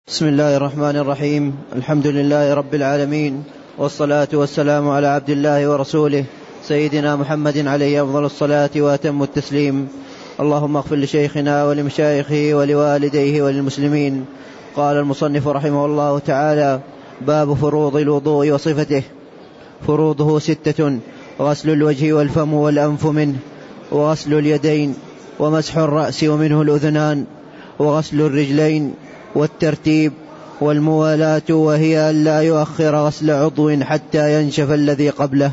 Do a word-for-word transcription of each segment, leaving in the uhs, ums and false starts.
بسم الله الرحمن الرحيم. الحمد لله رب العالمين، والصلاة والسلام على عبد الله ورسوله سيدنا محمد عليه أفضل الصلاة وأتم التسليم. اللهم اغفر لشيخنا ولمشايخه ولوالديه وللمسلمين. قال المصنف رحمه الله تعالى: باب فروض الوضوء وصفته. فروضه ستة: غسل الوجه والفم والأنف منه، وغسل اليدين، ومسح الرأس ومنه الأذنان، وغسل الرجلين، والترتيب، والموالاة، وهي أن لا يؤخر غسل عضو حتى ينشف الذي قبله.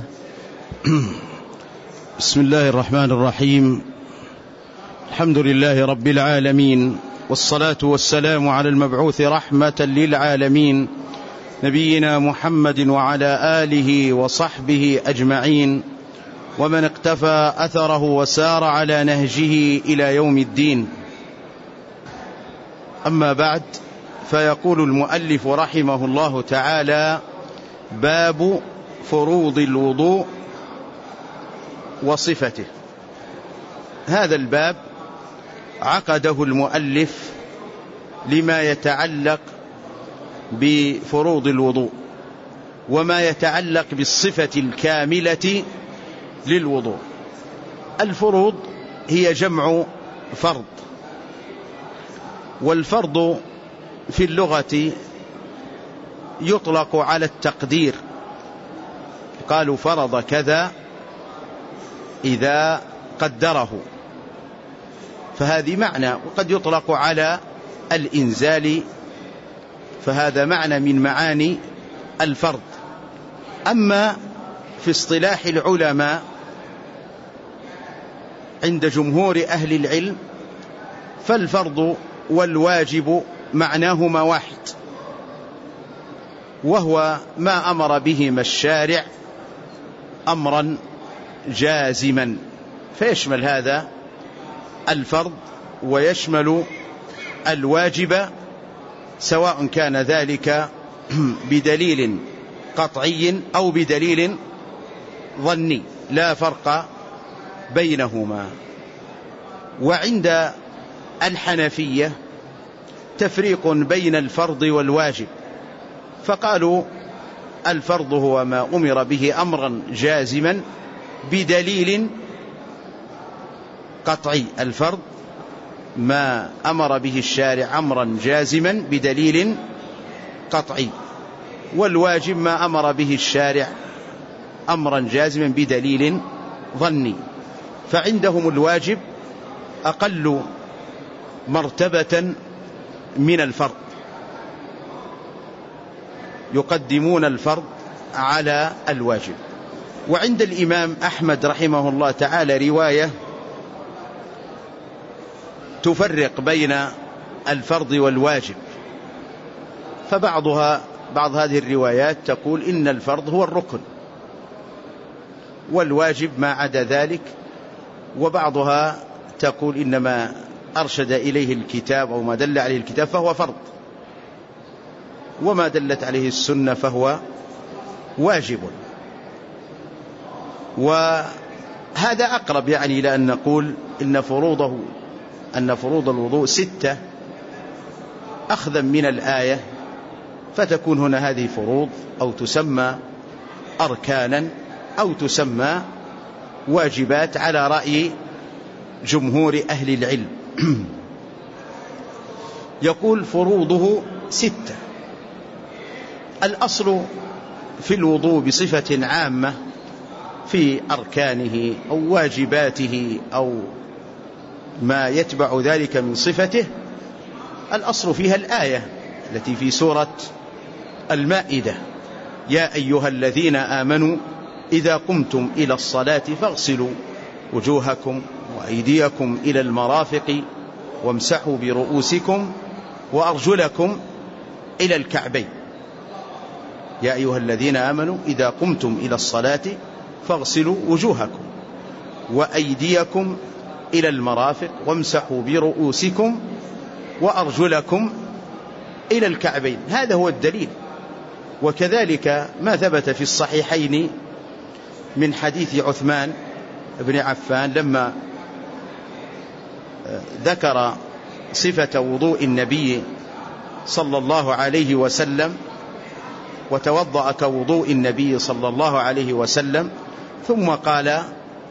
بسم الله الرحمن الرحيم. الحمد لله رب العالمين، والصلاة والسلام على المبعوث رحمة للعالمين نبينا محمد وعلى آله وصحبه أجمعين، ومن اقتفى أثره وسار على نهجه إلى يوم الدين. أما بعد، فيقول المؤلف رحمه الله تعالى: باب فروض الوضوء وصفته. هذا الباب عقده المؤلف لما يتعلق بفروض الوضوء وما يتعلق بالصفة الكاملة للوضوء. الفروض هي جمع فرض، والفرض في اللغة يطلق على التقدير، قالوا فرض كذا إذا قدره، فهذه معنى. وقد يطلق على الإنزال، فهذا معنى من معاني الفرض. أما في اصطلاح العلماء عند جمهور أهل العلم، فالفرض والواجب معناهما واحد، وهو ما أمر بهما الشارع أمرا جازما، فيشمل هذا الفرض ويشمل الواجب، سواء كان ذلك بدليل قطعي أو بدليل ظني، لا فرق بينهما. وعند الحنفية تفريق بين الفرض والواجب، فقالوا الفرض هو ما أمر به أمرا جازما بدليل قطعي، الفرض ما أمر به الشارع أمرا جازما بدليل قطعي، والواجب ما أمر به الشارع أمرا جازما بدليل ظني. فعندهم الواجب أقل مرتبة من الفرض، يقدمون الفرض على الواجب. وعند الإمام أحمد رحمه الله تعالى رواية تفرق بين الفرض والواجب، فبعضها بعض هذه الروايات تقول إن الفرض هو الركن والواجب ما عدا ذلك، وبعضها تقول إنما أرشد إليه الكتاب أو ما دل عليه الكتاب فهو فرض، وما دلت عليه السنة فهو واجب. وهذا أقرب يعني إلى أن نقول إن فروضه أن فروض الوضوء ستة أخذا من الآية، فتكون هنا هذه فروض أو تسمى أركانا أو تسمى واجبات على رأي جمهور أهل العلم. يقول فروضه ستة. الأصل في الوضوء بصفة عامة في أركانه أو واجباته أو ما يتبع ذلك من صفته، الأصل فيها الآية التي في سورة المائدة: يا أيها الذين آمنوا إذا قمتم إلى الصلاة فاغسلوا وجوهكم وأيديكم إلى المرافق وامسحوا برؤوسكم وأرجلكم إلى الكعبين. يا أيها الذين آمنوا إذا قمتم إلى الصلاة فاغسلوا وجوهكم وأيديكم إلى المرافق وامسحوا برؤوسكم وأرجلكم إلى الكعبين. هذا هو الدليل. وكذلك ما ثبت في الصحيحين من حديث عثمان بن عفان لما ذكر صفة وضوء النبي صلى الله عليه وسلم وتوضأ كوضوء النبي صلى الله عليه وسلم، ثم قال: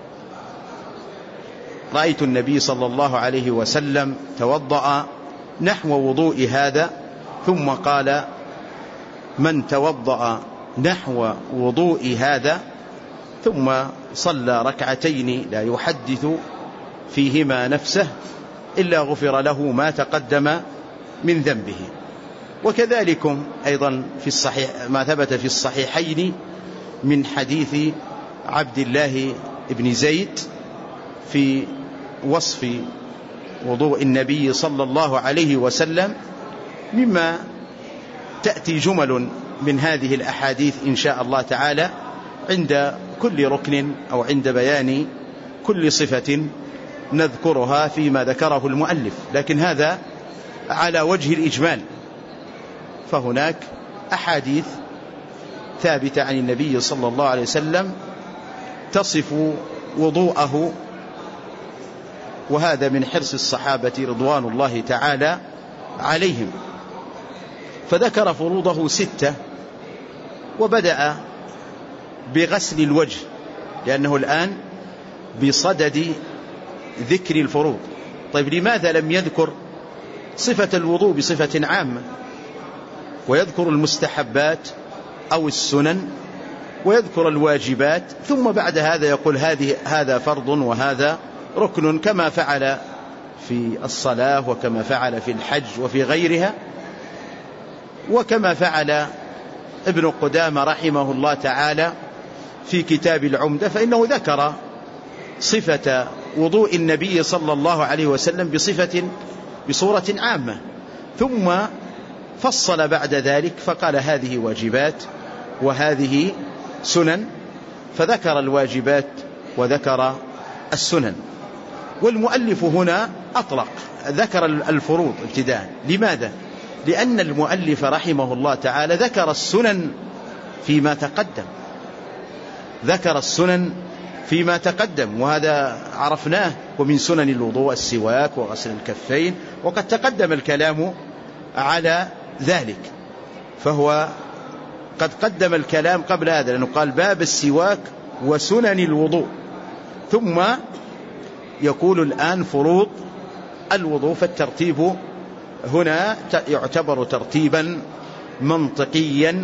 رأيت النبي صلى الله عليه وسلم توضأ نحو وضوء هذا، ثم قال: من توضأ نحو وضوء هذا ثم صلى ركعتين لا يحدث فيهما نفسه إلا غفر له ما تقدم من ذنبه. وكذلك أيضا في الصحيح ما ثبت في الصحيحين من حديث عبد الله بن زيد في وصف وضوء النبي صلى الله عليه وسلم، مما تأتي جمل من هذه الأحاديث إن شاء الله تعالى عند كل ركن أو عند بيان كل صفة نذكرها فيما ذكره المؤلف، لكن هذا على وجه الإجمال. فهناك أحاديث ثابتة عن النبي صلى الله عليه وسلم تصف وضوءه، وهذا من حرص الصحابة رضوان الله تعالى عليهم. فذكر فروضه ستة، وبدأ بغسل الوجه، لأنه الآن بصدد ذكر الفروض. طيب لماذا لم يذكر صفة الوضوء بصفة عامة، ويذكر المستحبات أو السنن ويذكر الواجبات، ثم بعد هذا يقول هذه هذا فرض وهذا ركن، كما فعل في الصلاة وكما فعل في الحج وفي غيرها، وكما فعل ابن قدامة رحمه الله تعالى في كتاب العمدة، فإنه ذكر صفة وضوء النبي صلى الله عليه وسلم بصفة بصورة عامة، ثم فصل بعد ذلك فقال هذه واجبات وهذه سنن، فذكر الواجبات وذكر السنن. والمؤلف هنا أطلق، ذكر الفروض ابتداء. لماذا؟ لأن المؤلف رحمه الله تعالى ذكر السنن فيما تقدم، ذكر السنن فيما تقدم، وهذا عرفناه. ومن سنن الوضوء السواك وغسل الكفين، وقد تقدم الكلام على ذلك، فهو قد قدم الكلام قبل هذا، لأنه قال باب السواك وسنن الوضوء، ثم يقول الآن فروض الوضوء. فالترتيب هنا يعتبر ترتيبا منطقيا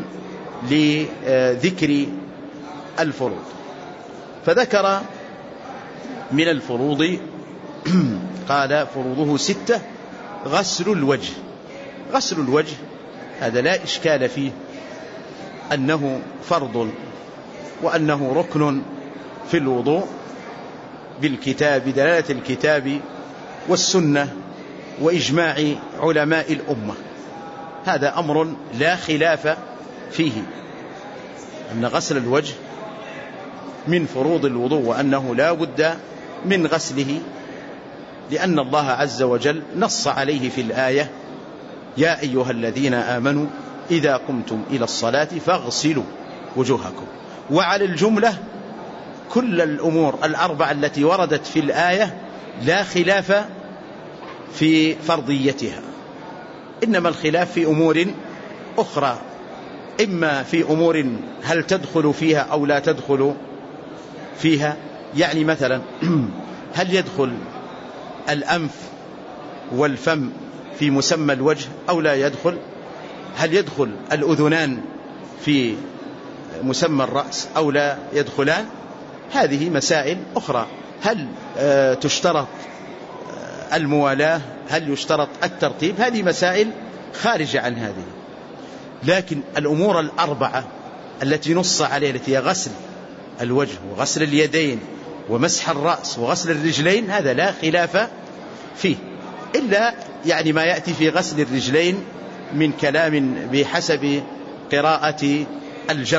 لذكر الفروض. فذكر من الفروض قال فروضه ستة: غسل الوجه. غسل الوجه هذا لا إشكال فيه أنه فرض وأنه ركن في الوضوء بالكتاب، بدلالة الكتاب والسنة وإجماع علماء الأمة. هذا أمر لا خلاف فيه، أن غسل الوجه من فروض الوضوء، وأنه لا بد من غسله، لأن الله عز وجل نص عليه في الآية: يا أيها الذين آمنوا إذا قمتم إلى الصلاة فاغسلوا وجوهكم. وعلى الجملة كل الأمور الأربعة التي وردت في الآية لا خلاف في فرضيتها، إنما الخلاف في أمور أخرى، إما في أمور هل تدخل فيها أو لا تدخل فيها. يعني مثلا هل يدخل الأنف والفم في مسمى الوجه أو لا يدخل؟ هل يدخل الأذنان في مسمى الرأس أو لا يدخلان؟ هذه مسائل أخرى. هل تشترط الموالاة؟ هل يشترط الترتيب؟ هذه مسائل خارجة عن هذه. لكن الأمور الأربعة التي نص عليها، التي هي غسل الوجه وغسل اليدين ومسح الرأس وغسل الرجلين، هذا لا خلاف فيه، إلا يعني ما يأتي في غسل الرجلين من كلام بحسب قراءة الجر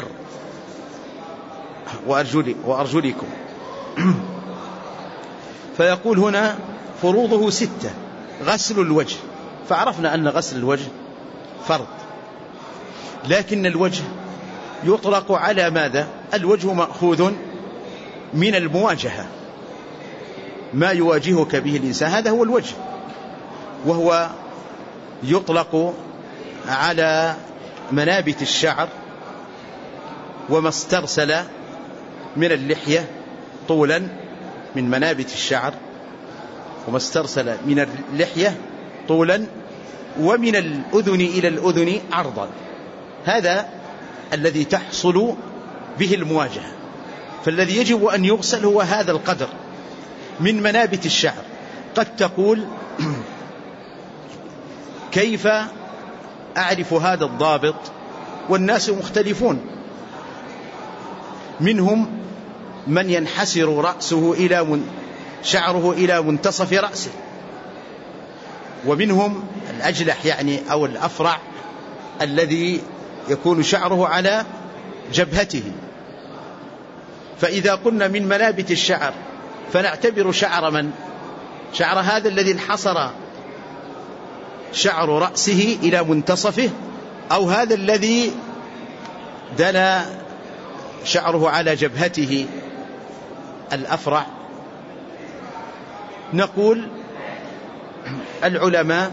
وأرجلي وأرجلكم. فيقول هنا فروضه ستة: غسل الوجه. فعرفنا أن غسل الوجه فرض، لكن الوجه يطلق على ماذا؟ الوجه مأخوذ من المواجهة، ما يواجهك به الإنسان، هذا هو الوجه. وهو يطلق على منابت الشعر وما استرسل من اللحية طولا، من منابت الشعر وما استرسل من اللحية طولا، ومن الأذن إلى الأذن عرضا. هذا الذي تحصل به المواجهة. فالذي يجب أن يغسل هو هذا القدر من منابت الشعر. قد تقول كيف أعرف هذا الضابط؟ والناس مختلفون، منهم من ينحسر رأسه إلى من شعره إلى منتصف رأسه، ومنهم الأجلح يعني أو الأفرع الذي يكون شعره على جبهته. فإذا قلنا من منابت الشعر فنعتبر شعر من؟ شعر هذا الذي انحصر شعر رأسه إلى منتصفه، أو هذا الذي دنا شعره على جبهته الأفرع. نقول العلماء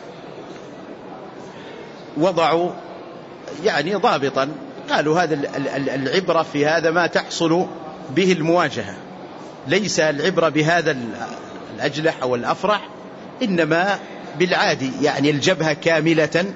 وضعوا يعني ضابطا، قالوا هذا العبرة في هذا ما تحصل به المواجهة، ليس العبرة بهذا الأجلح أو الأفرع، إنما بالعادي يعني الجبهة كاملة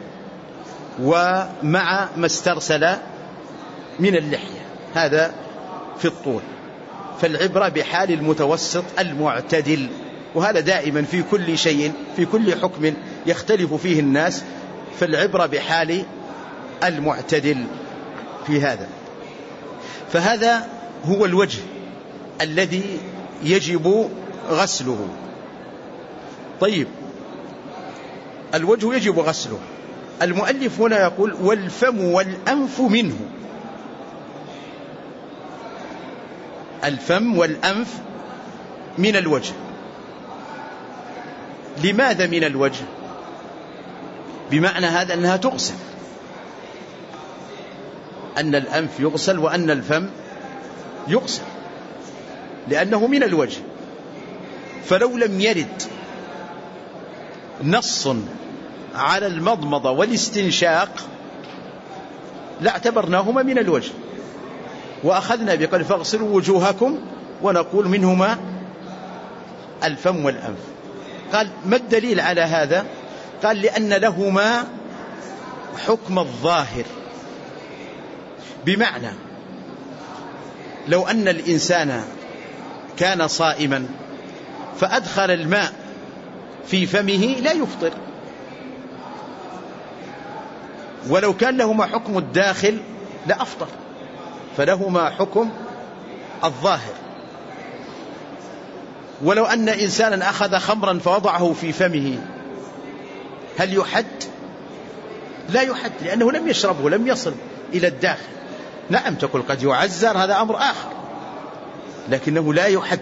ومع ما استرسل من اللحية، هذا في الطول. فالعبرة بحال المتوسط المعتدل، وهذا دائما في كل شيء، في كل حكم يختلف فيه الناس، فالعبرة بحال المعتدل في هذا. فهذا هو الوجه الذي يجب غسله. طيب، الوجه يجب غسله. المؤلف هنا يقول والفم والأنف منه. الفم والأنف من الوجه. لماذا من الوجه؟ بمعنى هذا أنها تغسل، أن الأنف يغسل وأن الفم يغسل، لأنه من الوجه. فلو لم يرد نص على المضمضة والاستنشاق لاعتبرناهما من الوجه، وأخذنا بقول فاغسلوا وجوهكم، ونقول منهما الفم والأنف. قال ما الدليل على هذا؟ قال لأن لهما حكم الظاهر. بمعنى لو أن الإنسان كان صائما فأدخل الماء في فمه لا يفطر، ولو كان لهما حكم الداخل لأفطر، فلهما حكم الظاهر. ولو أن إنسانا أخذ خمرا فوضعه في فمه هل يحد؟ لا يحد، لأنه لم يشربه، لم يصل إلى الداخل. نعم تقول قد يعزر، هذا أمر آخر، لكنه لا يحد.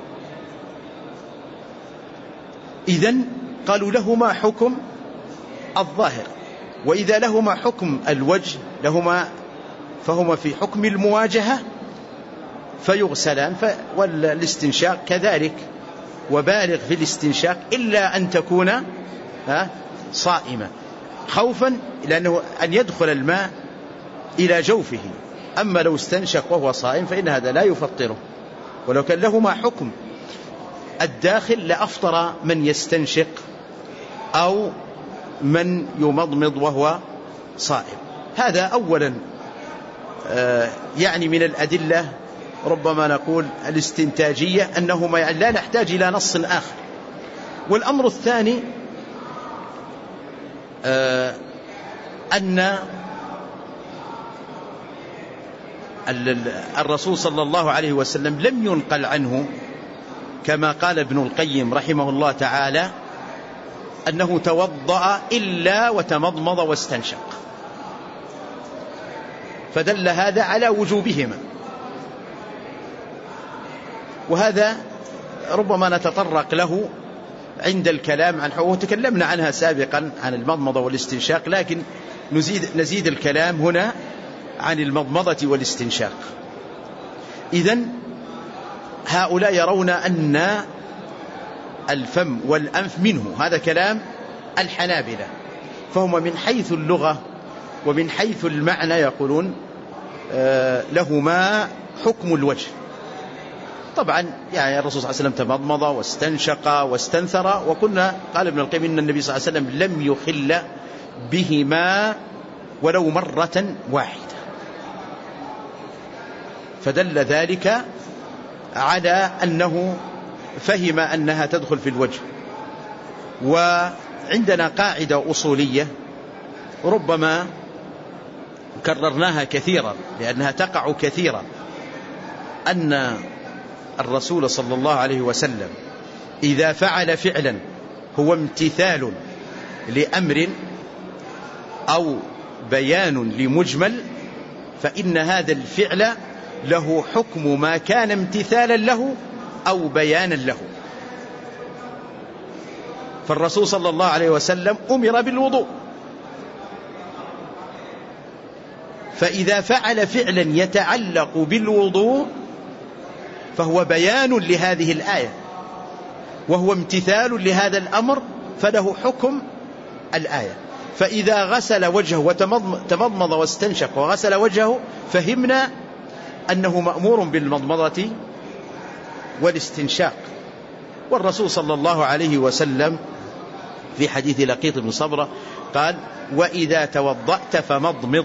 إذن قالوا لهما حكم الظاهر. وإذا لهما حكم الوجه لهما فهما في حكم المواجهة فيغسلان. والاستنشاق كذلك، وبالغ في الاستنشاق إلا أن تكون صائمة، خوفا لأنه أن يدخل الماء إلى جوفه. أما لو استنشق وهو صائم فإن هذا لا يفطره. ولو كان لهما حكم الداخل لأفطر من يستنشق أو من يمضمض وهو صائم. هذا أولا يعني من الأدلة ربما نقول الاستنتاجية، أنهما يعني لا نحتاج إلى نص آخر. والأمر الثاني أن الرسول صلى الله عليه وسلم لم ينقل عنه كما قال ابن القيم رحمه الله تعالى أنه توضأ إلا وتمضمض واستنشق، فدل هذا على وجوبهما. وهذا ربما نتطرق له عند الكلام عن حقوق، تكلمنا عنها سابقا عن المضمضة والاستنشاق، لكن نزيد, نزيد الكلام هنا عن المضمضة والاستنشاق. إذن هؤلاء يرون أن الفم والأنف منه، هذا كلام الحنابلة. فهما من حيث اللغة ومن حيث المعنى يقولون لهما حكم الوجه. طبعا يعني الرسول صلى الله عليه وسلم تمضمض واستنشق واستنثر، وكنا قال ابن القيم إن النبي صلى الله عليه وسلم لم يخل بهما ولو مرة واحدة، فدل ذلك على أنه فهم أنها تدخل في الوجه. وعندنا قاعدة أصولية ربما كررناها كثيرا لأنها تقع كثيرا، أن الرسول صلى الله عليه وسلم إذا فعل فعلا هو امتثال لأمر أو بيان لمجمل، فإن هذا الفعل له حكم ما كان امتثالا له أو بيانا له. فالرسول صلى الله عليه وسلم أمر بالوضوء، فإذا فعل فعلا يتعلق بالوضوء فهو بيان لهذه الآية وهو امتثال لهذا الأمر، فله حكم الآية. فإذا غسل وجهه وتمضمض واستنشق وغسل وجهه فهمنا أنه مأمور بالمضمضة والاستنشاق. والرسول صلى الله عليه وسلم في حديث لقيط بن صبرة قال: وإذا توضأت فمضمض،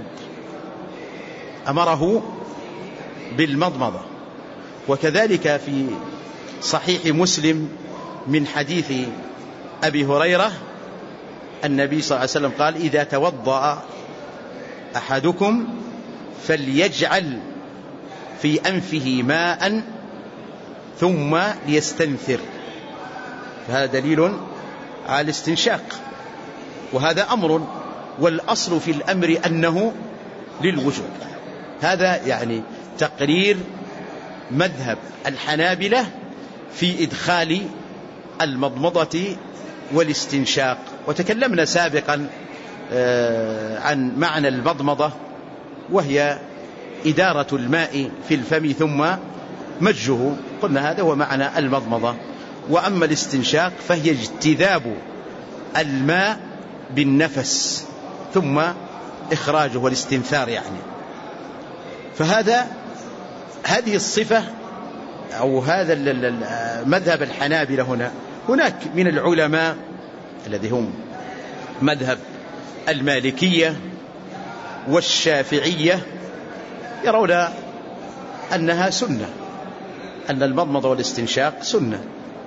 أمره بالمضمضة. وكذلك في صحيح مسلم من حديث أبي هريرة النبي صلى الله عليه وسلم قال: إذا توضأ أحدكم فليجعل في أنفه ماء ثم ليستنثر. فهذا دليل على الاستنشاق، وهذا أمر، والأصل في الأمر أنه للوجوب. هذا يعني تقرير مذهب الحنابلة في إدخال المضمضة والاستنشاق. وتكلمنا سابقا عن معنى المضمضة، وهي إدارة الماء في الفم ثم مجه، قلنا هذا هو معنى المضمضة. وأما الاستنشاق فهي اجتذاب الماء بالنفس ثم إخراجه والاستنثار يعني. فهذا هذه الصفة أو هذا مذهب الحنابلة هنا. هناك من العلماء الذي هم مذهب المالكية والشافعية يرون أنها سنة، أن المضمضة والاستنشاق سنة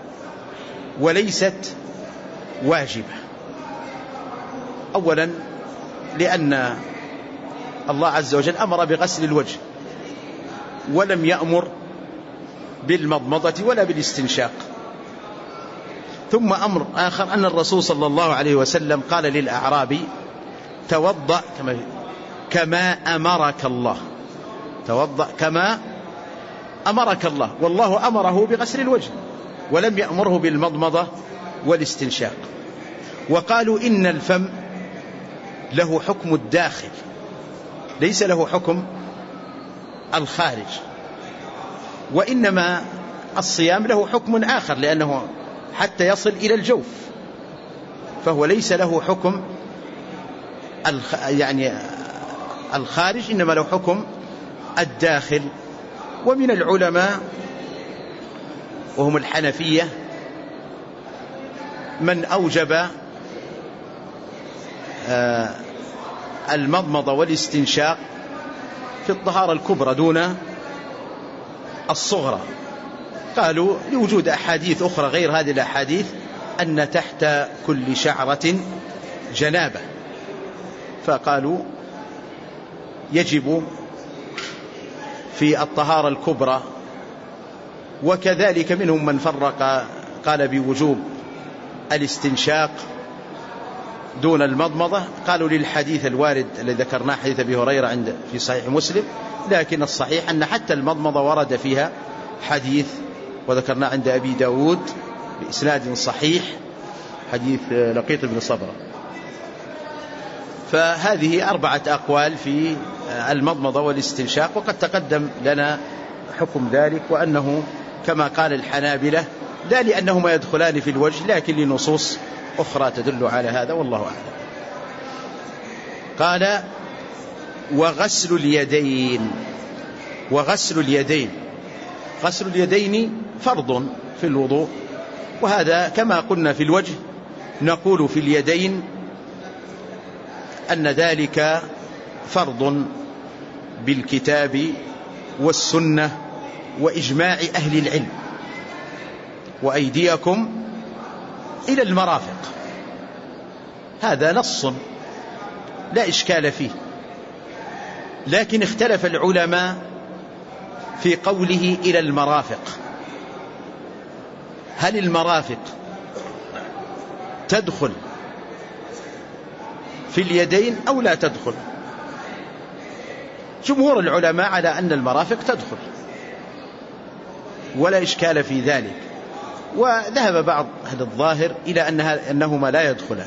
وليست واجبة. أولا لأن الله عز وجل أمر بغسل الوجه ولم يأمر بالمضمضة ولا بالاستنشاق. ثم أمر آخر أن الرسول صلى الله عليه وسلم قال للأعرابي: توضأ كما أمرك الله، توضأ كما أمرك الله. والله أمره بغسل الوجه ولم يأمره بالمضمضة والاستنشاق. وقالوا إن الفم له حكم الداخل ليس له حكم الخارج، وإنما الصيام له حكم آخر لأنه حتى يصل إلى الجوف، فهو ليس له حكم الخ... يعني الخارج، إنما له حكم الداخل. ومن العلماء وهم الحنفية من أوجب المضمضة والاستنشاق في الطهارة الكبرى دون الصغرى، قالوا لوجود أحاديث أخرى غير هذه الأحاديث أن تحت كل شعرة جنابة، فقالوا يجب في الطهارة الكبرى. وكذلك منهم من فرق قال بوجوب الاستنشاق دون المضمضة، قالوا للحديث الوارد الذي ذكرناه حديث أبي هريرة عند في صحيح مسلم، لكن الصحيح أن حتى المضمضة ورد فيها حديث وذكرناه عند أبي داود بإسناد صحيح حديث لقيط بن صبرة. فهذه أربعة أقوال في المضمضة والاستنشاق، وقد تقدم لنا حكم ذلك، وأنه كما قال الحنابلة لا لأنهما يدخلان في الوجه لكن لنصوص أخرى تدل على هذا، والله أعلم. قال وغسل اليدين. وغسل اليدين، غسل اليدين فرض في الوضوء، وهذا كما قلنا في الوجه نقول في اليدين أن ذلك فرض بالكتاب والسنة وإجماع أهل العلم. وأيديكم إلى المرافق، هذا نص لا إشكال فيه، لكن اختلف العلماء في قوله إلى المرافق، هل المرافق تدخل في اليدين أو لا تدخل؟ جمهور العلماء على أن المرافق تدخل ولا إشكال في ذلك، وذهب بعض أهل الظاهر إلى أنها أنهما لا يدخلان.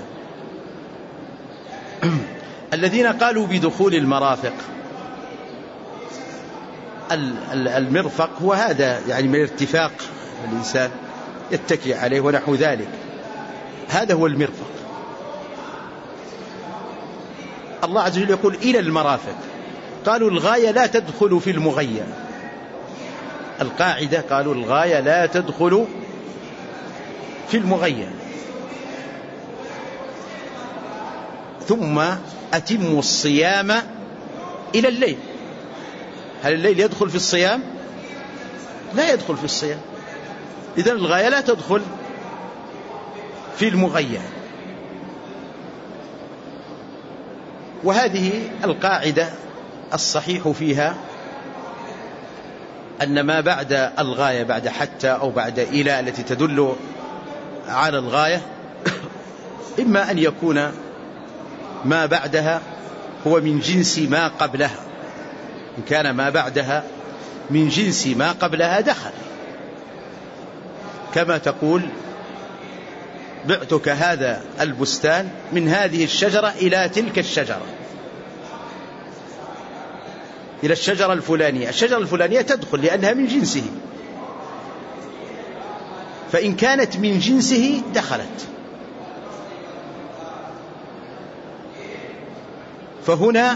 الذين قالوا بدخول المرافق، المرفق هو هذا يعني من ارتفاق الإنسان يتكي عليه ونحو ذلك، هذا هو المرفق. الله عز وجل يقول إلى المرافق، قالوا الغاية لا تدخل في المغية، القاعدة قالوا الغاية لا تدخل في المغية. ثم أتموا الصيام إلى الليل، هل الليل يدخل في الصيام؟ لا يدخل في الصيام، إذن الغاية لا تدخل في المغية. وهذه القاعدة الصحيح فيها أن ما بعد الغاية، بعد حتى أو بعد إلى التي تدل على الغاية، إما أن يكون ما بعدها هو من جنس ما قبلها، إن كان ما بعدها من جنس ما قبلها دخل، كما تقول بعتك هذا البستان من هذه الشجرة إلى تلك الشجرة، إلى الشجرة الفلانية، الشجرة الفلانية تدخل لأنها من جنسه، فإن كانت من جنسه دخلت. فهنا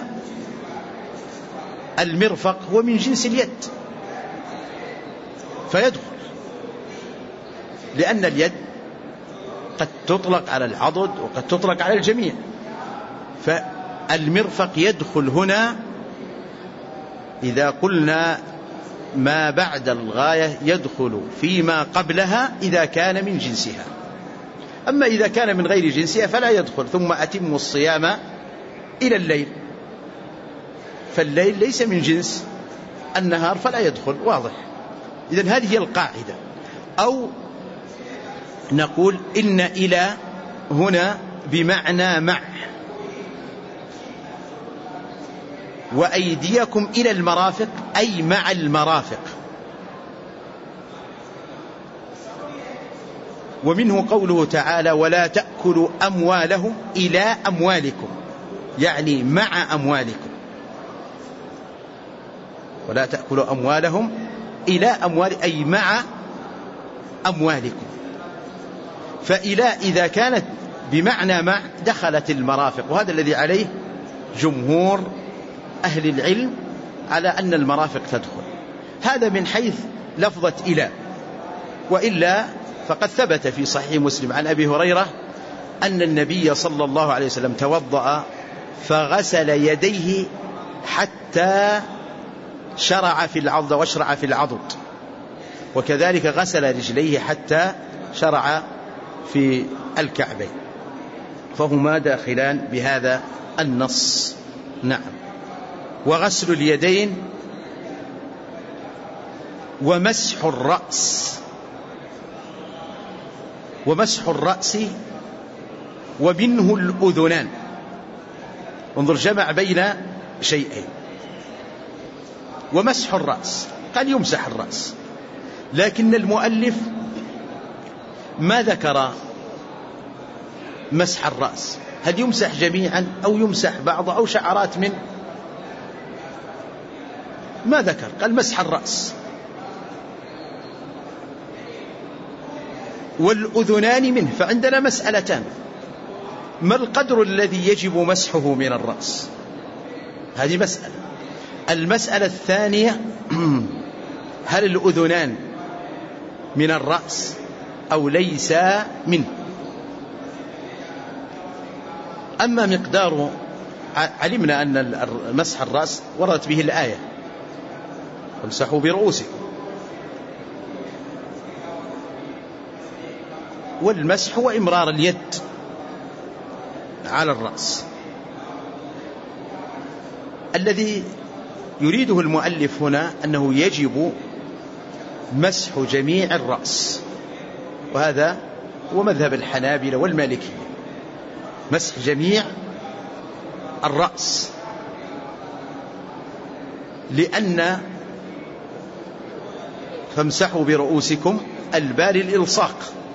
المرفق هو من جنس اليد فيدخل، لأن اليد قد تطلق على العضد وقد تطلق على الجميع، فالمرفق يدخل هنا إذا قلنا ما بعد الغاية يدخل فيما قبلها إذا كان من جنسها، أما إذا كان من غير جنسها فلا يدخل. ثم أتموا الصيام إلى الليل، فالليل ليس من جنس النهار فلا يدخل، واضح. إذن هذه هي القاعدة. أو نقول إن إلى هنا بمعنى مع، وأيديكم إلى المرافق أي مع المرافق. ومنه قوله تعالى ولا تأكلوا أموالهم إلى أموالكم، يعني مع أموالكم، ولا تأكلوا أموالهم إلى أموال أي مع أموالكم. فإلى إذا كانت بمعنى مع دخلت المرافق، وهذا الذي عليه جمهور أهل العلم على أن المرافق تدخل. هذا من حيث لفظة إلى، وإلا فقد ثبت في صحيح مسلم عن أبي هريرة أن النبي صلى الله عليه وسلم توضأ فغسل يديه حتى شرع في العضد واشرع في العضد، وكذلك غسل رجليه حتى شرع في الكعبين، فهما داخلان بهذا النص. نعم. وغسل اليدين ومسح الرأس، ومسح الرأس ومنه الأذنان. انظر جمع بين شيئين. ومسح الرأس قال يمسح الرأس، لكن المؤلف ما ذكر مسح الرأس، هل يمسح جميعا أو يمسح بعض أو شعرات منه، ما ذكر، قال مسح الرأس. والأذنان منه، فعندنا مسألتان، ما القدر الذي يجب مسحه من الرأس؟ هذه مسألة. المسألة الثانية هل الأذنان من الرأس أو ليس منه؟ أما مقدار، علمنا أن مسح الرأس وردت به الآية امسحوا برؤوسكم، والمسح هو إمرار اليد على الرأس. الذي يريده المؤلف هنا أنه يجب مسح جميع الرأس، وهذا هو مذهب الحنابلة والمالكية، مسح جميع الرأس، لأن فامسحوا برؤوسكم الباء للإلصاق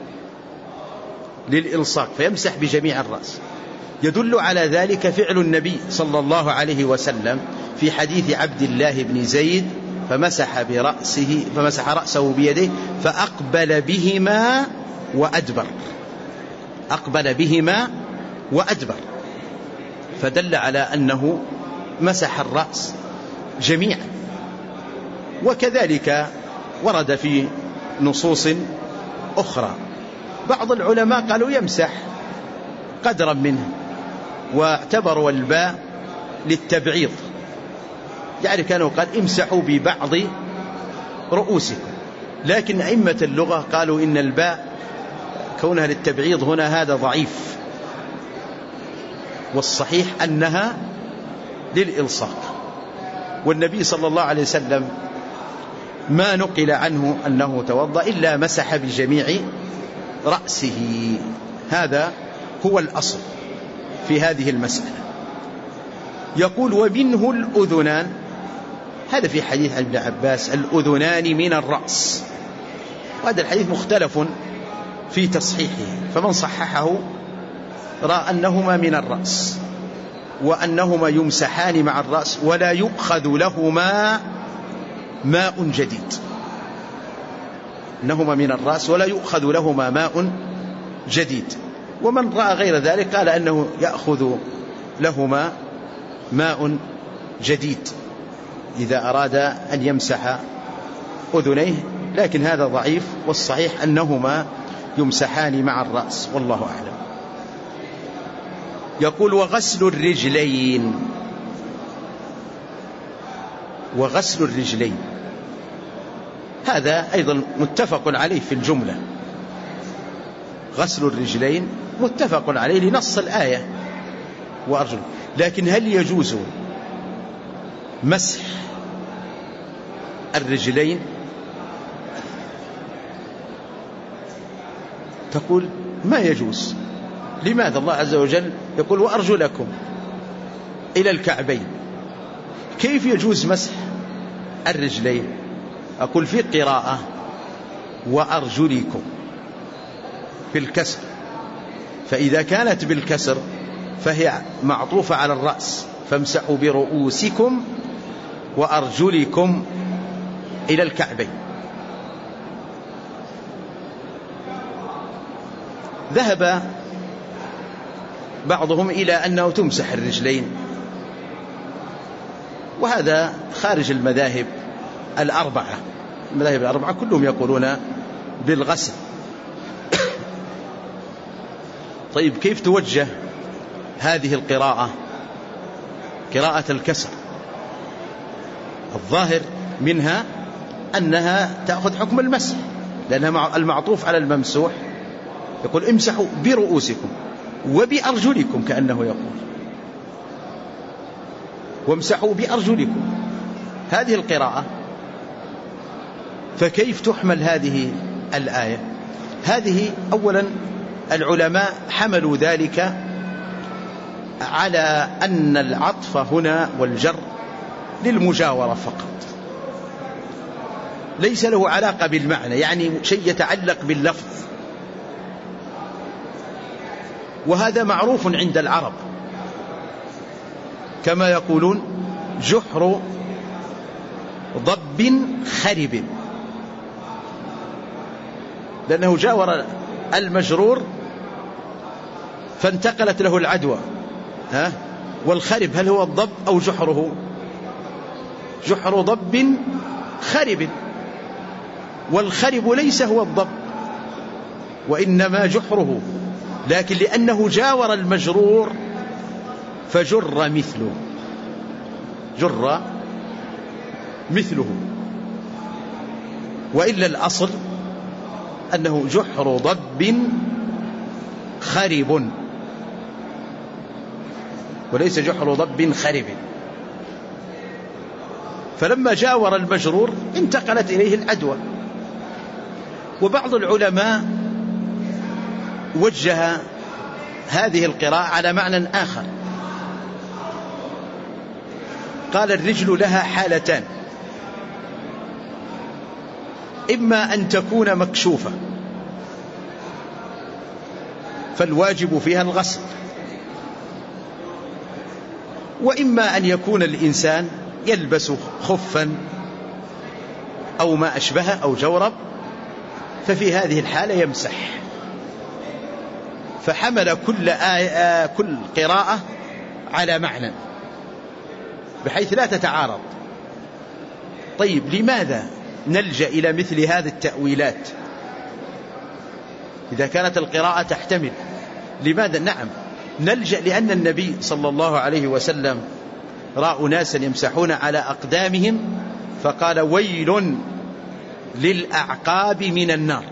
للإلصاق فيمسح بجميع الرأس. يدل على ذلك فعل النبي صلى الله عليه وسلم في حديث عبد الله بن زيد فمسح برأسه فمسح رأسه بيده فأقبل بهما وأدبر، أقبل بهما وأدبر، فدل على أنه مسح الرأس جميعا. وكذلك ورد في نصوص أخرى بعض العلماء قالوا يمسح قدرا منه، واعتبروا الباء للتبعيض، يعني كانوا قال امسحوا ببعض رؤوسكم، لكن أئمة اللغة قالوا إن الباء كونها للتبعيض هنا هذا ضعيف، والصحيح أنها للإلصاق. والنبي صلى الله عليه وسلم ما نقل عنه أنه توضأ إلا مسح بجميع رأسه، هذا هو الأصل في هذه المسألة. يقول ومنه الأذنان، هذا في حديث عن ابن عباس الأذنان من الرأس، وهذا الحديث مختلف في تصحيحه، فمن صححه رأى أنهما من الرأس وأنهما يمسحان مع الرأس ولا يؤخذ لهما ماء جديد، أنهما من الرأس ولا يؤخذ لهما ماء جديد. ومن رأى غير ذلك قال أنه يأخذ لهما ماء جديد إذا أراد أن يمسح أذنيه، لكن هذا ضعيف، والصحيح أنهما يمسحان مع الرأس والله أعلم. يقول وغسل الرجلين، وغسل الرجلين هذا أيضا متفق عليه في الجملة، غسل الرجلين متفق عليه لنص الآية وأرجل، لكن هل يجوز مسح الرجلين؟ تقول ما يجوز. لماذا؟ الله عز وجل يقول وأرجلكم إلى الكعبين، كيف يجوز مسح الرجلين؟ أقول في قراءة وأرجلكم بالكسر، فإذا كانت بالكسر فهي معطوفة على الرأس، فامسحوا برؤوسكم وأرجلكم إلى الكعبين. ذهب بعضهم إلى أنه تمسح الرجلين، وهذا خارج المذاهب الأربعة، المذاهب الأربعة كلهم يقولون بالغسل. طيب كيف توجه هذه القراءة، قراءة الكسر؟ الظاهر منها أنها تأخذ حكم المسح، لأنها المعطوف على الممسوح، يقول امسحوا برؤوسكم وبأرجلكم، كأنه يقول وامسحوا بأرجلكم، هذه القراءة. فكيف تحمل هذه الآية؟ هذه أولا العلماء حملوا ذلك على أن العطف هنا والجر للمجاورة فقط، ليس له علاقة بالمعنى، يعني شيء يتعلق باللفظ، وهذا معروف عند العرب، كما يقولون جحر ضب خرب، لأنه جاور المجرور فانتقلت له العدوى. ها؟ والخرب هل هو الضب أو جحره؟ جحر ضب خرب، والخرب ليس هو الضب وإنما جحره، لكن لأنه جاور المجرور فجر مثله، جر مثله، وإلا الأصل أنه جحر ضب خرب وليس جحر ضب خرب. فلما جاور المجرور انتقلت إليه العدوى. وبعض العلماء وجه هذه القراءة على معنى آخر، قال الرجل لها حالتان، إما أن تكون مكشوفة فالواجب فيها الغسل، وإما أن يكون الإنسان يلبس خفا أو ما أشبه أو جورب، ففي هذه الحالة يمسح. فحمل كل آية كل قراءة على معنى بحيث لا تتعارض. طيب لماذا نلجأ إلى مثل هذه التأويلات إذا كانت القراءة تحتمل؟ لماذا؟ نعم نلجأ لأن النبي صلى الله عليه وسلم رأى ناسا يمسحون على أقدامهم فقال ويل للأعقاب من النار.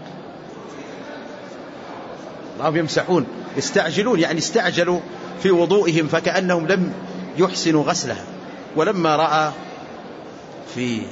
رأوا يمسحون يستعجلون، يعني استعجلوا في وضوئهم فكأنهم لم يحسنوا غسلها. ولما رأى في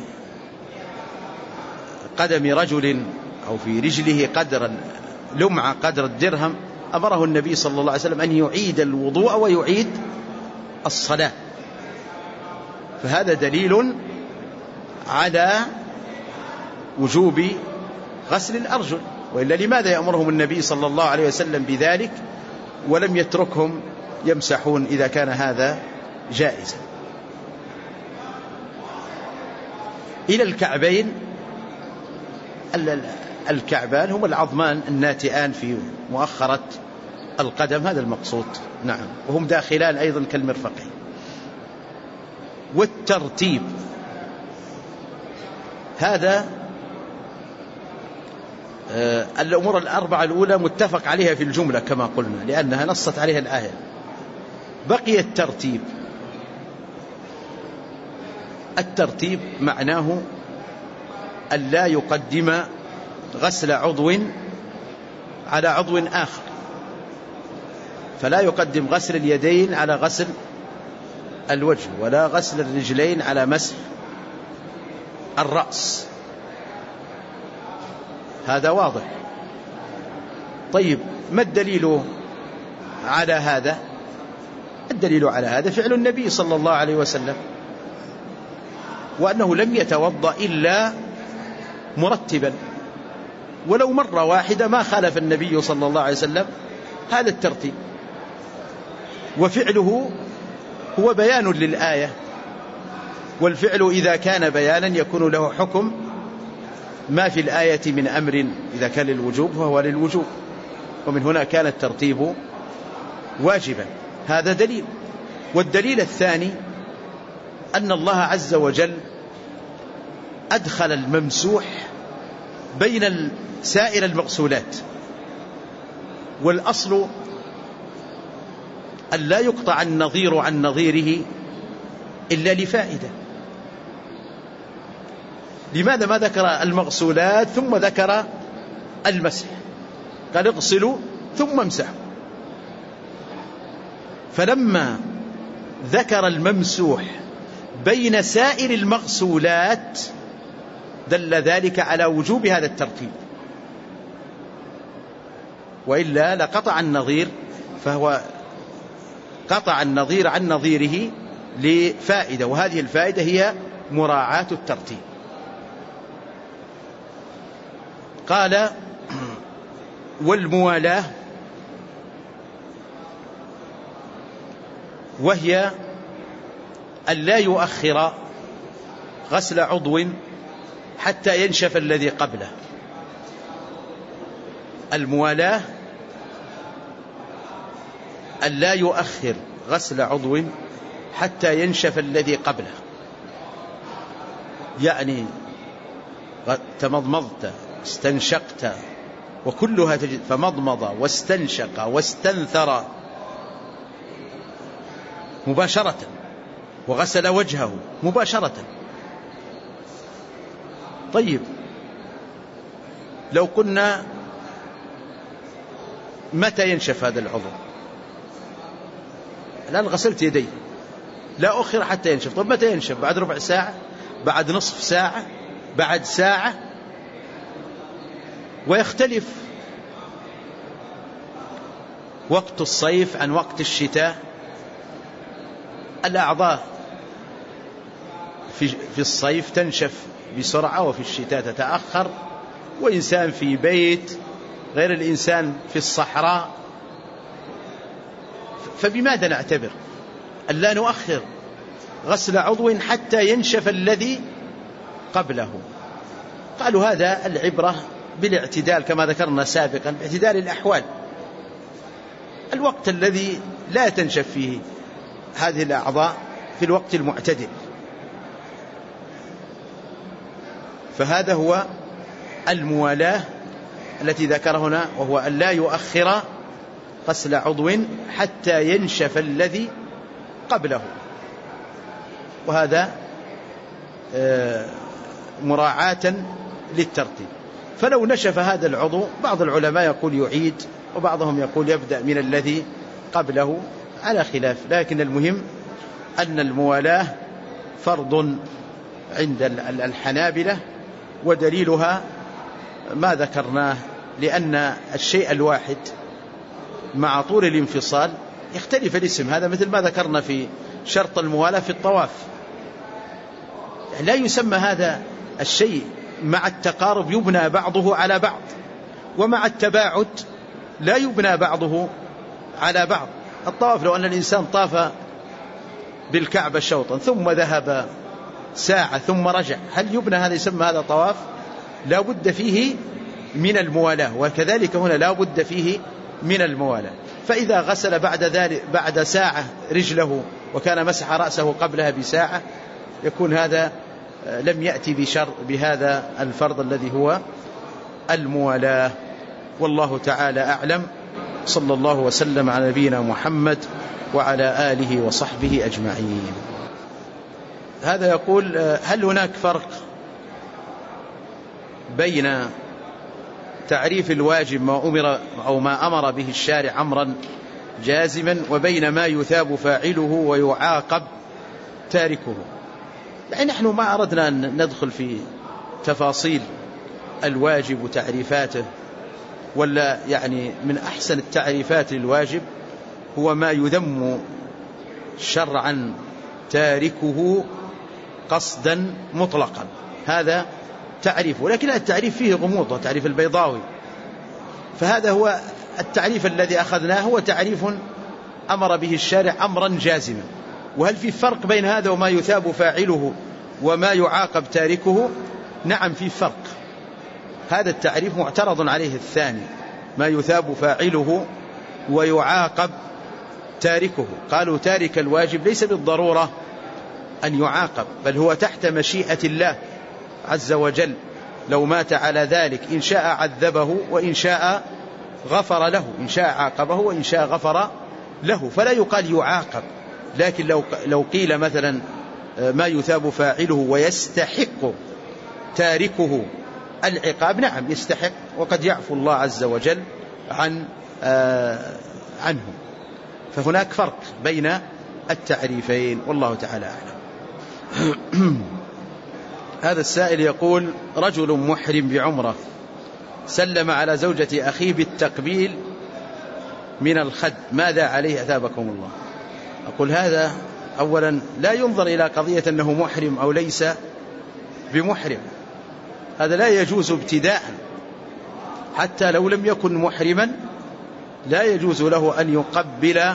قدم رجل أو في رجله قدر لمعة قدر الدرهم أمره النبي صلى الله عليه وسلم أن يعيد الوضوء ويعيد الصلاة. فهذا دليل على وجوب غسل الأرجل، وإلا لماذا يأمرهم النبي صلى الله عليه وسلم بذلك ولم يتركهم يمسحون إذا كان هذا جائزا؟ إلى الكعبين، الكعبان هما العظمان الناتئان في مؤخرة القدم، هذا المقصود. نعم، وهم داخلان أيضا كالمرفقين. والترتيب هذا آه الأمور الأربعة الأولى متفق عليها في الجملة كما قلنا لأنها نصت عليها الآية. بقي الترتيب. الترتيب معناه أن لا يقدم غسل عضو على عضو آخر، فلا يقدم غسل اليدين على غسل الوجه، ولا غسل الرجلين على مسح الرأس، هذا واضح. طيب ما الدليل على هذا؟ الدليل على هذا فعل النبي صلى الله عليه وسلم، وأنه لم يتوضأ إلا مرتبا، ولو مرة واحدة ما خالف النبي صلى الله عليه وسلم هذا الترتيب. وفعله هو بيان للآية، والفعل إذا كان بيانا يكون له حكم ما في الآية من أمر، إذا كان للوجوب فهو للوجوب، ومن هنا كان الترتيب واجبا. هذا دليل. والدليل الثاني أن الله عز وجل أدخل الممسوح بين سائر المغسولات، والأصل أن لا يقطع النظير عن نظيره إلا لفائدة. لماذا ما ذكر المغسولات ثم ذكر المسح؟ قال اغسلوا ثم امسحوا. فلما ذكر الممسوح بين سائر المغسولات دل ذلك على وجوب هذا الترتيب، وإلا لقطع النظير، فهو قطع النظير عن نظيره لفائدة، وهذه الفائدة هي مراعاة الترتيب. قال والموالاة وهي أن لا يؤخر غسل عضو حتى ينشف الذي قبله. أن لا يؤخر غسل عضو حتى ينشف الذي قبله، يعني تمضمضت استنشقت وكلها تجد، فمضمض واستنشق واستنثر مباشرة، وغسل وجهه مباشرة. طيب لو قلنا متى ينشف هذا العضو؟ الآن غسلت يدي، لا أخر حتى ينشف. طيب متى ينشف؟ بعد ربع ساعة، بعد نصف ساعة، بعد ساعة؟ ويختلف وقت الصيف عن وقت الشتاء. الأعضاء في في الصيف تنشف بسرعة وفي الشتاء تتأخر، وإنسان في بيت غير الإنسان في الصحراء. فبماذا نعتبر أن لا نؤخر غسل عضو حتى ينشف الذي قبله؟ قالوا هذا العبرة بالاعتدال كما ذكرنا سابقا، باعتدال الأحوال. الوقت الذي لا تنشف فيه هذه الأعضاء في الوقت المعتدل، فهذا هو الموالاة التي ذكر هنا، وهو أن لا يؤخر غسل عضو حتى ينشف الذي قبله. وهذا مراعاة للترتيب. فلو نشف هذا العضو، بعض العلماء يقول يعيد، وبعضهم يقول يبدأ من الذي قبله، على خلاف. لكن المهم أن الموالاة فرض عند الحنابلة، ودليلها ما ذكرناه، لأن الشيء الواحد مع طول الانفصال يختلف الاسم. هذا مثل ما ذكرنا في شرط الموالاة في الطواف، لا يسمى هذا الشيء مع التقارب يبنى بعضه على بعض، ومع التباعد لا يبنى بعضه على بعض. الطواف لو أن الإنسان طاف بالكعبة شوطا ثم ذهب ساعة ثم رجع، هل يبنى هذا يسمى هذا طواف؟ لا بد فيه من الموالاة، وكذلك هنا لا بد فيه من الموالاة. فإذا غسل بعد ذلك بعد ساعة رجله وكان مسح رأسه قبلها بساعة، يكون هذا لم يأتي بشر بهذا الفرض الذي هو الموالاة. والله تعالى أعلم. صلى الله وسلم على نبينا محمد وعلى آله وصحبه أجمعين. هذا يقول: هل هناك فرق بين تعريف الواجب ما أمر أو ما أمر به الشارع أمرا جازما وبين ما يثاب فاعله ويعاقب تاركه؟ يعني نحن ما أردنا أن ندخل في تفاصيل الواجب وتعريفاته، ولا يعني من أحسن التعريفات للواجب هو ما يذم شرعا تاركه قصدا مطلقا، هذا تعريفه. لكن التعريف فيه غموض، وتعريف البيضاوي، فهذا هو التعريف الذي أخذناه، هو تعريف أمر به الشارع أمرا جازما. وهل في فرق بين هذا وما يثاب فاعله وما يعاقب تاركه؟ نعم في فرق. هذا التعريف معترض عليه الثاني، ما يثاب فاعله ويعاقب تاركه. قالوا تارك الواجب ليس بالضرورة أن يعاقب، بل هو تحت مشيئة الله عز وجل، لو مات على ذلك إن شاء عذبه وإن شاء غفر له، إن شاء عاقبه وإن شاء غفر له، فلا يقال يعاقب. لكن لو لو قيل مثلا ما يثاب فاعله ويستحق تاركه العقاب، نعم يستحق، وقد يعفو الله عز وجل عن آه عنه. فهناك فرق بين التعريفين، والله تعالى أعلم. هذا السائل يقول: رجل محرم بعمرة سلم على زوجة أخيه بالتقبيل من الخد، ماذا عليه أثابكم الله؟ أقول هذا أولا لا ينظر إلى قضية أنه محرم أو ليس بمحرم، هذا لا يجوز ابتداء، حتى لو لم يكن محرما لا يجوز له أن يقبل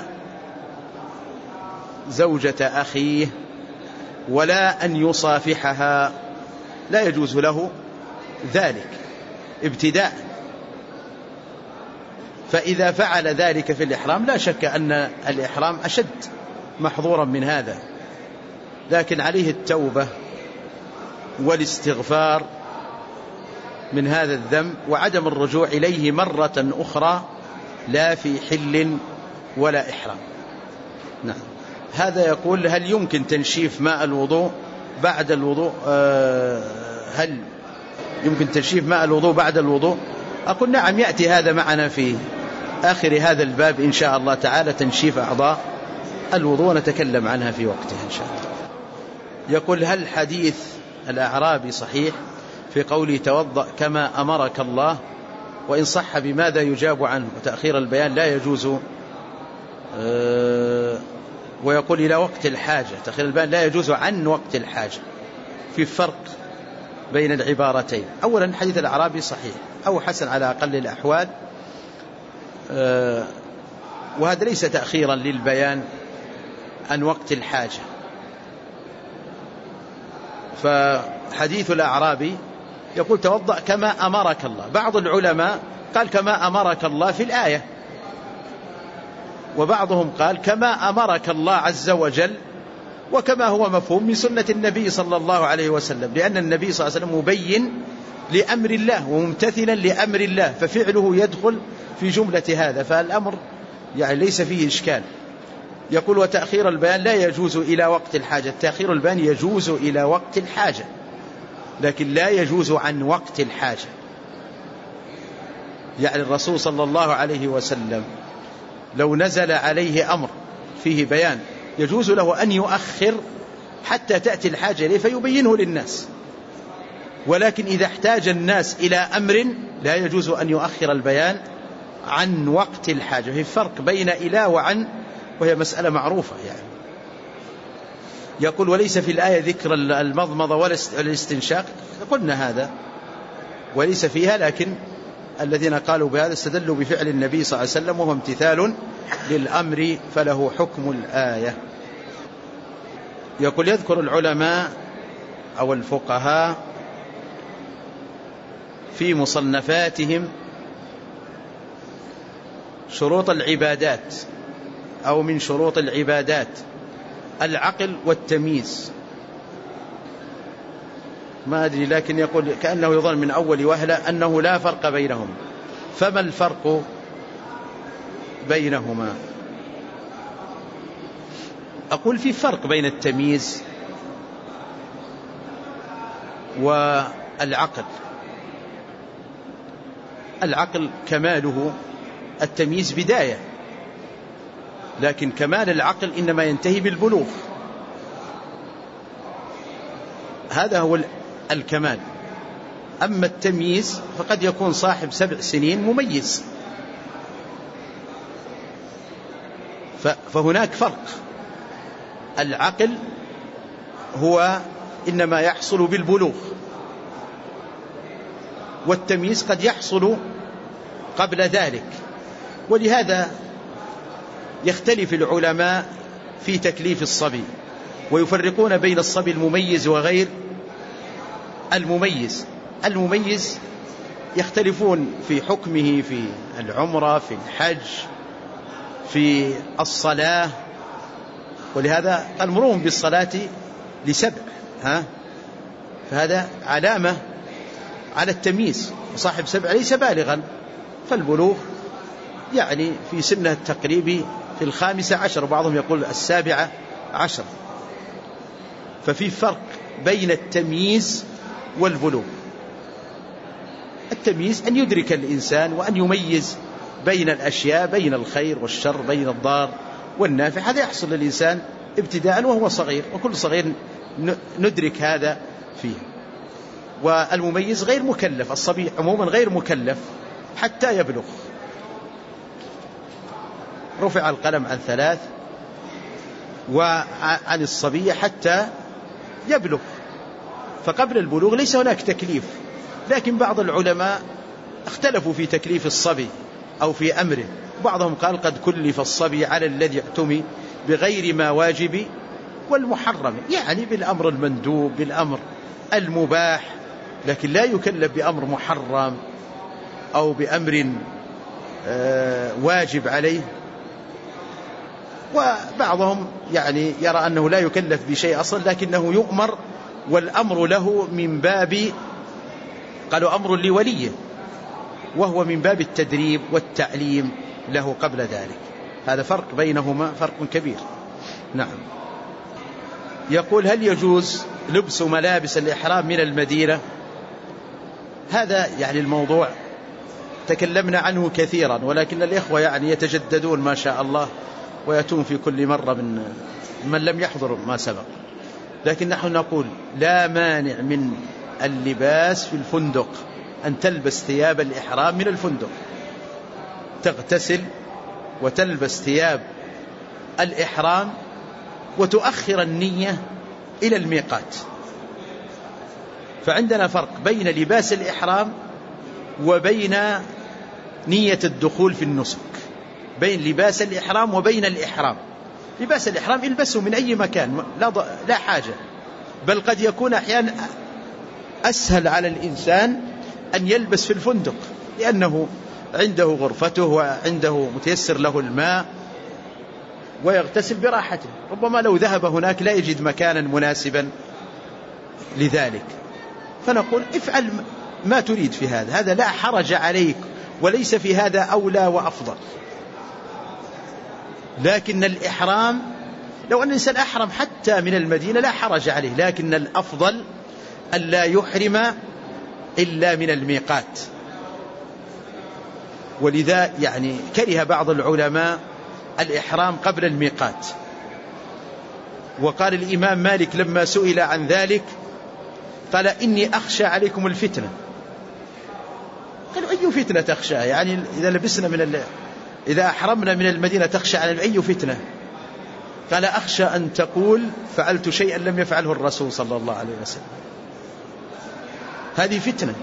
زوجة أخيه ولا أن يصافحها، لا يجوز له ذلك ابتداء. فإذا فعل ذلك في الإحرام لا شك أن الإحرام أشد محظورا من هذا، لكن عليه التوبة والاستغفار من هذا الذنب وعدم الرجوع إليه مرة أخرى لا في حل ولا إحرام. نعم. هذا يقول هل يمكن تنشيف ماء الوضوء بعد الوضوء أه هل يمكن تنشيف ماء الوضوء بعد الوضوء؟ أقول نعم، يأتي هذا معنا في آخر هذا الباب إن شاء الله تعالى، تنشيف أعضاء الوضوء نتكلم عنها في وقتها إن شاء الله. يقول هل حديث الأعرابي صحيح في قوله توضأ كما أمرك الله، وإن صح بماذا يجاب عنه؟ وتأخير البيان لا يجوز أه ويقول إلى وقت الحاجة، تأخير البيان لا يجوز عن وقت الحاجة. في فرق بين العبارتين. أولا حديث الأعرابي صحيح أو حسن على أقل الأحوال، أه وهذا ليس تأخيرا للبيان عن وقت الحاجة. فحديث الأعرابي يقول توضأ كما أمرك الله، بعض العلماء قال كما أمرك الله في الآية، وبعضهم قال كما أمرك الله عز وجل، وكما هو مفهوم من سنة النبي صلى الله عليه وسلم، لأن النبي صلى الله عليه وسلم مبين لأمر الله وممتثلا لأمر الله، ففعله يدخل في جملة هذا، فالأمر يعني ليس فيه إشكال. يقول وتأخير البيان لا يجوز إلى وقت الحاجة، تأخير البيان يجوز إلى وقت الحاجة لكن لا يجوز عن وقت الحاجة. يعني الرسول صلى الله عليه وسلم لو نزل عليه أمر فيه بيان يجوز له أن يؤخر حتى تأتي الحاجة إليه فيبينه للناس، ولكن إذا احتاج الناس إلى أمر لا يجوز أن يؤخر البيان عن وقت الحاجة. في فرق بين إلى وعن، وهي مسألة معروفة يعني. يقول وليس في الآية ذكر المضمضة ولا الاستنشاق، قلنا هذا وليس فيها، لكن الذين قالوا بهذا استدلوا بفعل النبي صلى الله عليه وسلم وهو امتثال للأمر فله حكم الآية. يقول يذكر العلماء أو الفقهاء في مصنفاتهم شروط العبادات أو من شروط العبادات العقل والتمييز، ما أدري، لكن يقول كأنه يظن من أول وهلة أنه لا فرق بينهم، فما الفرق بينهما؟ أقول في فرق بين التمييز والعقل. العقل كماله، التمييز بداية، لكن كمال العقل إنما ينتهي بالبلوغ، هذا هو الكمال. أما التمييز فقد يكون صاحب سبع سنين مميز، فهناك فرق. العقل هو إنما يحصل بالبلوغ، والتمييز قد يحصل قبل ذلك. ولهذا يختلف العلماء في تكليف الصبي، ويفرقون بين الصبي المميز وغير المميز. المميز يختلفون في حكمه في العمرة، في الحج، في الصلاة، ولهذا قال مرهم بالصلاة لسبع، ها؟ فهذا علامة على التمييز، وصاحب سبع ليس بالغا، فالبلوغ يعني في سنة التقريب في الخامسة عشر، وبعضهم يقول السابعة عشر. ففي فرق بين التمييز والبلوغ. التمييز أن يدرك الإنسان وأن يميز بين الأشياء، بين الخير والشر، بين الضار والنافع، هذا يحصل للإنسان ابتداء وهو صغير، وكل صغير ندرك هذا فيه. والمميز غير مكلف، الصبي عموما غير مكلف حتى يبلغ. رفع القلم عن ثلاث وعن الصبي حتى يبلغ، فقبل البلوغ ليس هناك تكليف. لكن بعض العلماء اختلفوا في تكليف الصبي أو في أمره، بعضهم قال قد كلف الصبي على الذي اعتمي بغير ما واجب والمحرم، يعني بالأمر المندوب، بالأمر المباح، لكن لا يكلف بأمر محرم أو بأمر واجب عليه، وبعضهم يعني يرى أنه لا يكلف بشيء أصلا لكنه يؤمر، والأمر له من باب، قالوا أمر لوليه، وهو من باب التدريب والتعليم له قبل ذلك. هذا فرق بينهما، فرق كبير. نعم. يقول هل يجوز لبس ملابس الإحرام من المدينة؟ هذا يعني الموضوع تكلمنا عنه كثيرا، ولكن الإخوة يعني يتجددون ما شاء الله ويأتون في كل مرة من من لم يحضر ما سبق. لكن نحن نقول لا مانع من اللباس في الفندق، أن تلبس ثياب الإحرام من الفندق، تغتسل وتلبس ثياب الإحرام وتؤخر النية إلى الميقات. فعندنا فرق بين لباس الإحرام وبين نية الدخول في النسك، بين لباس الإحرام وبين الإحرام. لباس الإحرام يلبسه من أي مكان، لا, ض... لا حاجة، بل قد يكون أحيانا أسهل على الإنسان أن يلبس في الفندق، لأنه عنده غرفته وعنده متيسر له الماء ويغتسل براحته. ربما لو ذهب هناك لا يجد مكانا مناسبا لذلك، فنقول افعل ما تريد في هذا، هذا لا حرج عليك، وليس في هذا أولى وأفضل. لكن الإحرام لو أن الإنسان أحرم حتى من المدينة لا حرج عليه، لكن الأفضل أن لا يحرم إلا من الميقات. ولذا يعني كره بعض العلماء الإحرام قبل الميقات. وقال الإمام مالك لما سئل عن ذلك قال إني أخشى عليكم الفتنة. قالوا أي فتنة تخشى؟ يعني إذا لبسنا من ال... إذا أحرمنا من المدينة تخشى على أي فتنة؟ قال أخشى أن تقول فعلت شيئا لم يفعله الرسول صلى الله عليه وسلم. هذه فتنة.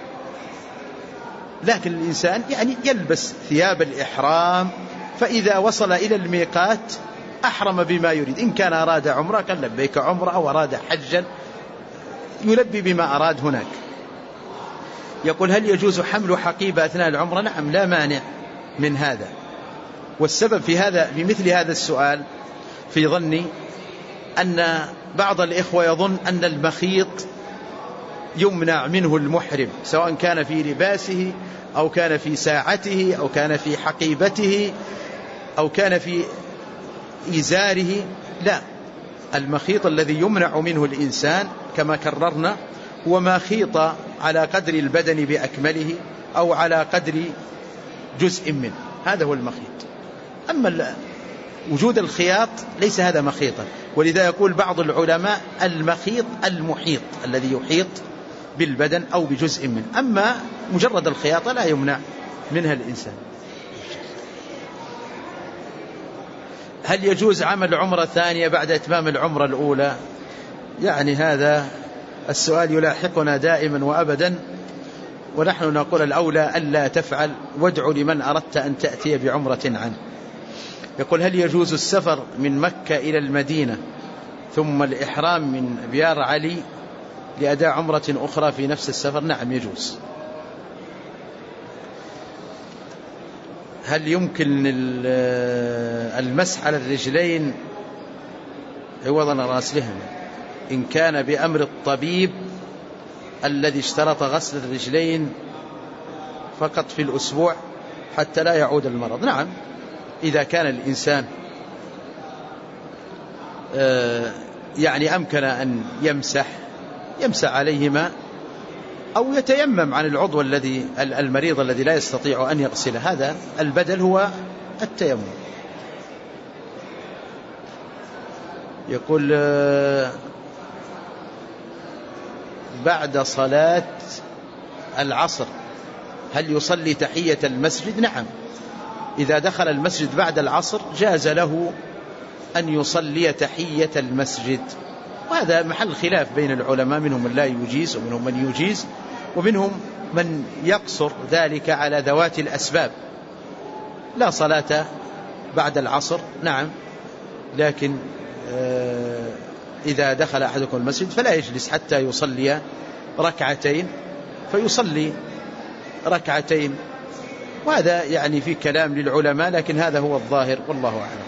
لكن الإنسان يعني يلبس ثياب الإحرام، فإذا وصل إلى الميقات أحرم بما يريد. إن كان أراد عمره قال لبيك عمره، أو أراد حجا يلبي بما أراد هناك. يقول هل يجوز حمل حقيبة أثناء العمرة؟ نعم، لا مانع من هذا. والسبب في هذا في مثل هذا السؤال في ظني أن بعض الإخوة يظن أن المخيط يمنع منه المحرم، سواء كان في لباسه أو كان في ساعته أو كان في حقيبته أو كان في إزاره. لا، المخيط الذي يمنع منه الإنسان كما كررنا هو ما خيط على قدر البدن بأكمله أو على قدر جزء منه، هذا هو المخيط. أما وجود الخياط ليس هذا مخيطا. ولذا يقول بعض العلماء المخيط المحيط الذي يحيط بالبدن أو بجزء منه، أما مجرد الخياطة لا يمنع منها الإنسان. هل يجوز عمل عمرة ثانية بعد إتمام العمرة الأولى؟ يعني هذا السؤال يلاحقنا دائما وأبدا، ونحن نقول الأولى ألا تفعل، وادع لمن أردت أن تأتي بعمرة عنه. يقول هل يجوز السفر من مكة إلى المدينة ثم الإحرام من بيار علي لأداء عمرة أخرى في نفس السفر؟ نعم يجوز. هل يمكن المسح على الرجلين عوضا راسلهم إن كان بأمر الطبيب الذي اشترط غسل الرجلين فقط في الأسبوع حتى لا يعود المرض؟ نعم، إذا كان الإنسان يعني أمكن أن يمسح يمسح عليهما أو يتيمم عن العضو الذي المريض الذي لا يستطيع أن يغسله، هذا البدل هو التيمم. يقول بعد صلاة العصر هل يصلي تحية المسجد؟ نعم، إذا دخل المسجد بعد العصر جاز له أن يصلي تحية المسجد، وهذا محل خلاف بين العلماء، منهم من لا يجيز ومنهم من يجيز، ومنهم من يقصر ذلك على ذوات الأسباب. لا صلاة بعد العصر، نعم، لكن إذا دخل أحدكم المسجد فلا يجلس حتى يصلي ركعتين، فيصلي ركعتين وهذا يعني في كلام للعلماء، لكن هذا هو الظاهر والله أعلم.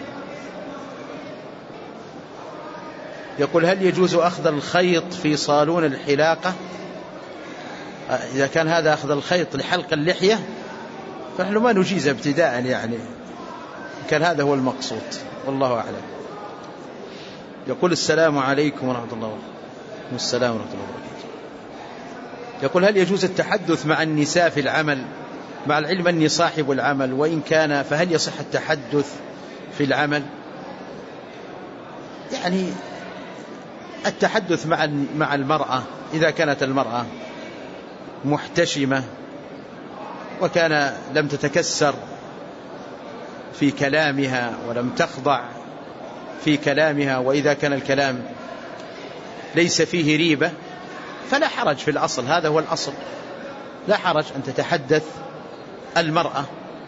يقول هل يجوز أخذ الخيط في صالون الحلاقة؟ إذا كان هذا أخذ الخيط لحلق اللحية فنحن ما نجيز ابتداء، يعني كان هذا هو المقصود والله أعلم. يقول السلام عليكم ورحمة الله وبركاته. السلام ورحمة الله وبركاته. يقول هل يجوز التحدث مع النساء في العمل مع العلم أني صاحب العمل، وإن كان فهل يصح التحدث في العمل؟ يعني التحدث مع مع المرأة إذا كانت المرأة محتشمة وكان لم تتكسر في كلامها ولم تخضع في كلامها، وإذا كان الكلام ليس فيه ريبة فلا حرج في الأصل، هذا هو الأصل، لا حرج أن تتحدث المرأة.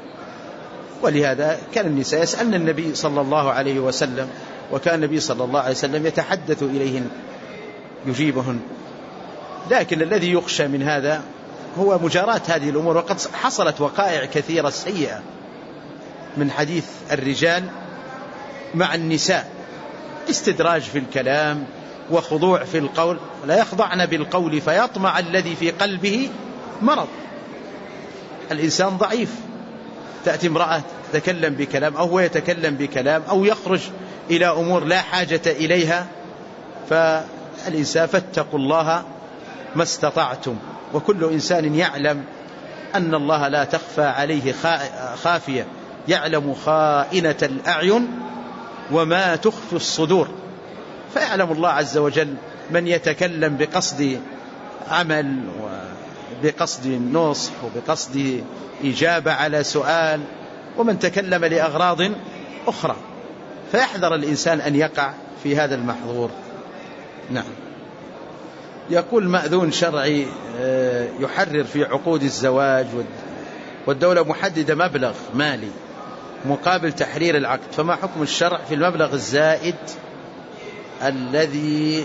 ولهذا كان النساء يسألن النبي صلى الله عليه وسلم، وكان النبي صلى الله عليه وسلم يتحدث إليهن يجيبهن. لكن الذي يخشى من هذا هو مجاراة هذه الأمور، وقد حصلت وقائع كثيرة سيئة من حديث الرجال مع النساء، استدراج في الكلام وخضوع في القول، لا يخضعن بالقول فيطمع الذي في قلبه مرض. الإنسان ضعيف، تأتي امرأة تتكلم بكلام أو هو يتكلم بكلام أو يخرج إلى أمور لا حاجة إليها، فالإنسان فاتقوا الله ما استطعتم، وكل إنسان يعلم أن الله لا تخفى عليه خافية، يعلم خائنة الأعين وما تخفي الصدور، فيعلم الله عز وجل من يتكلم بقصد عمل وبقصد نصح وبقصد إجابة على سؤال، ومن تكلم لأغراض أخرى، فيحذر الإنسان أن يقع في هذا المحظور. نعم. يقول مأذون شرعي يحرر في عقود الزواج والدولة محددة مبلغ مالي مقابل تحرير العقد، فما حكم الشرع في المبلغ الزائد الذي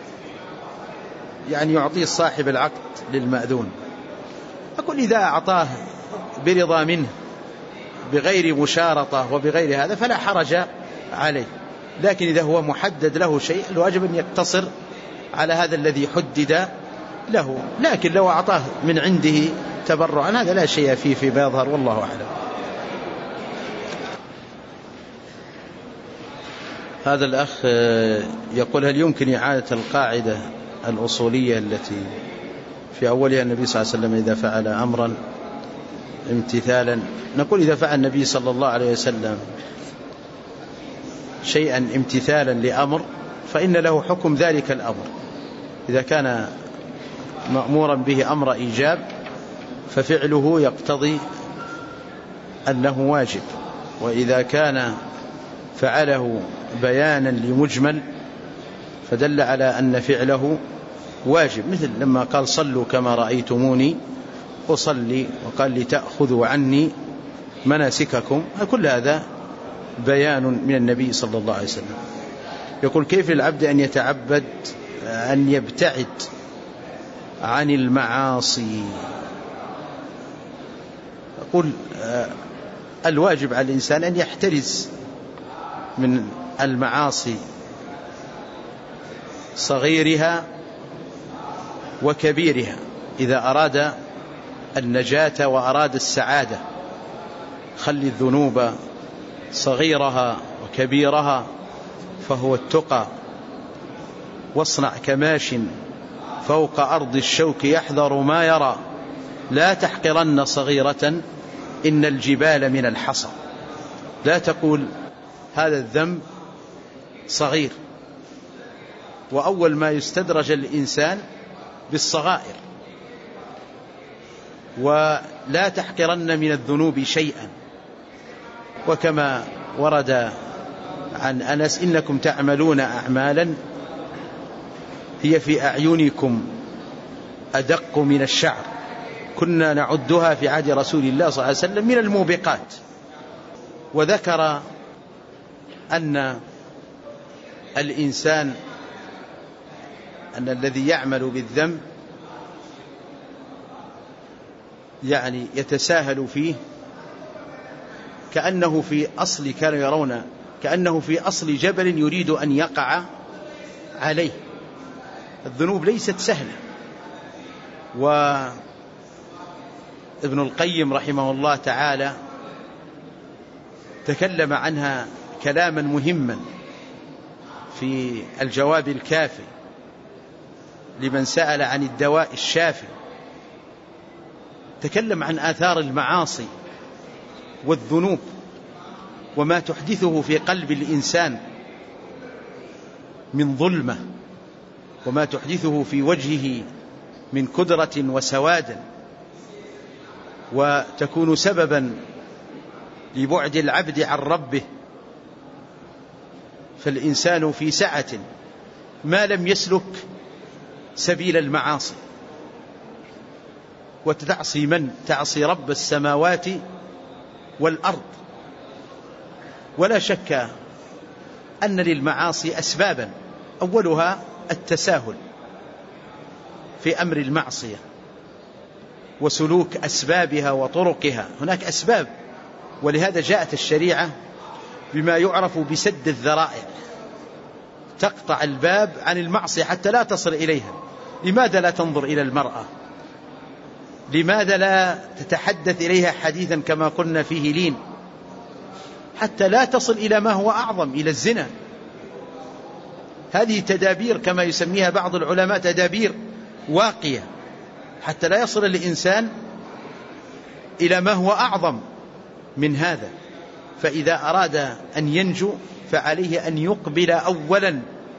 يعني يعطيه صاحب العقد للمأذون؟ أقول إذا أعطاه برضا منه بغير مشارطة وبغير هذا فلا حرج عليه، لكن إذا هو محدد له شيء الواجب أن يقتصر على هذا الذي حدد له، لكن لو أعطاه من عنده تبرعا هذا لا شيء فيه في بيظهر والله أعلم. هذا الأخ يقول هل يمكن إعادة القاعدة الأصولية التي في أولها النبي صلى الله عليه وسلم إذا فعل أمرا امتثالا؟ نقول إذا فعل النبي صلى الله عليه وسلم شيئا امتثالا لأمر فإن له حكم ذلك الأمر، إذا كان مأمورا به أمر إيجاب ففعله يقتضي أنه واجب، وإذا كان فعله بيانا لمجمل فدل على أن فعله واجب، مثل لما قال صلوا كما رأيتموني أصلي، وقال لتأخذوا عني مناسككم، كل هذا بيان من النبي صلى الله عليه وسلم. يقول كيف للعبد أن يتعبد أن يبتعد عن المعاصي؟ أقول الواجب على الإنسان أن يحترز من المعاصي صغيرها وكبيرها إذا أراد النجاة وأراد السعادة. خلي الذنوب صغيرها وكبيرها فهو التقى، واصنع كماش فوق أرض الشوك يحذر ما يرى، لا تحقرن صغيرة إن الجبال من الحصى. لا تقول هذا الذنب صغير، وأول ما يستدرج الإنسان بالصغائر، ولا تحقرن من الذنوب شيئا. وكما ورد عن أنس إنكم تعملون أعمالا هي في أعينكم أدق من الشعر كنا نعدها في عهد رسول الله صلى الله عليه وسلم من الموبقات. وذكر أن الإنسان أن الذي يعمل بالذنب يعني يتساهل فيه كأنه في أصل كانوا يرون كأنه في أصل جبل يريد أن يقع عليه. الذنوب ليست سهلة. وابن القيم رحمه الله تعالى تكلم عنها كلاما مهما في الجواب الكافي لمن سأل عن الدواء الشافي. تكلم عن آثار المعاصي والذنوب وما تحدثه في قلب الإنسان من ظلمة، وما تحدثه في وجهه من كدرة وسواد، وتكون سببا لبعد العبد عن ربه. فالإنسان في سعة ما لم يسلك سبيل المعاصي. وتعصي من؟ تعصي رب السماوات والأرض. ولا شك أن للمعاصي أسبابا، أولها التساهل في أمر المعصية وسلوك أسبابها وطرقها. هناك أسباب، ولهذا جاءت الشريعة بما يعرف بسد الذرائع، تقطع الباب عن المعصية حتى لا تصل إليها. لماذا لا تنظر إلى المرأة؟ لماذا لا تتحدث إليها حديثا كما قلنا فيه لين؟ حتى لا تصل إلى ما هو أعظم، إلى الزنا. هذه تدابير كما يسميها بعض العلماء تدابير واقية، حتى لا يصل الإنسان إلى ما هو أعظم من هذا. فإذا أراد أن ينجو فعليه أن يقبل أولا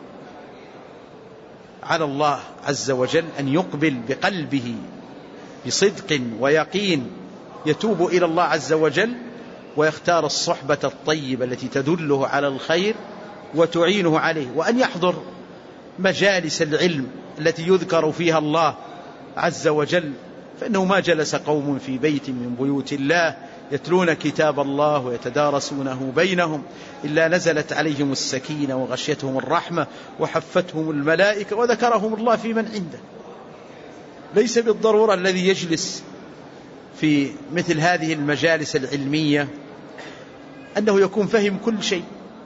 على الله عز وجل، أن يقبل بقلبه بصدق ويقين، يتوب إلى الله عز وجل ويختار الصحبة الطيبة التي تدله على الخير وتعينه عليه، وأن يحضر مجالس العلم التي يذكر فيها الله عز وجل. فإنه ما جلس قوم في بيت من بيوت الله يتلون كتاب الله ويتدارسونه بينهم إلا نزلت عليهم السكينة وغشيتهم الرحمة وحفتهم الملائكة وذكرهم الله في من عنده. ليس بالضرورة الذي يجلس في مثل هذه المجالس العلمية أنه يكون فهم كل شيء،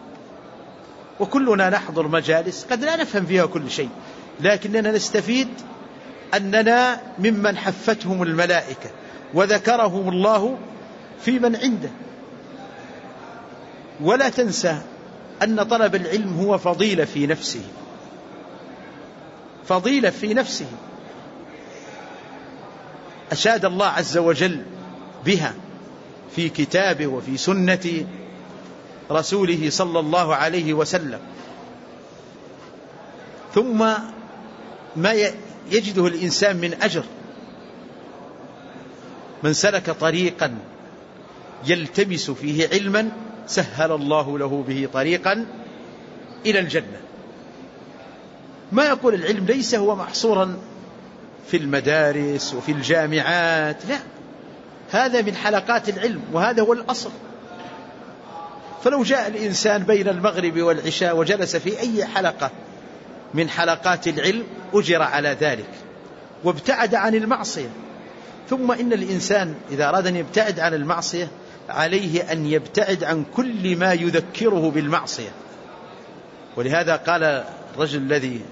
وكلنا نحضر مجالس قد لا نفهم فيها كل شيء، لكننا نستفيد أننا ممن حفتهم الملائكة وذكرهم الله في من عنده. ولا تنسى أن طلب العلم هو فضيلة في نفسه، فضيلة في نفسه أشاد الله عز وجل بها في كتابه وفي سنة رسوله صلى الله عليه وسلم. ثم ما يجده الإنسان من أجر. من سلك طريقا يلتمس فيه علما سهل الله له به طريقا إلى الجنة. ما يقول العلم ليس هو محصورا في المدارس وفي الجامعات، لا، هذا من حلقات العلم وهذا هو الأصل. فلو جاء الإنسان بين المغرب والعشاء وجلس في أي حلقة من حلقات العلم أجر على ذلك وابتعد عن المعصية. ثم إن الإنسان إذا أراد أن يبتعد عن المعصية عليه أن يبتعد عن كل ما يذكره بالمعصية. ولهذا قال الرجل الذي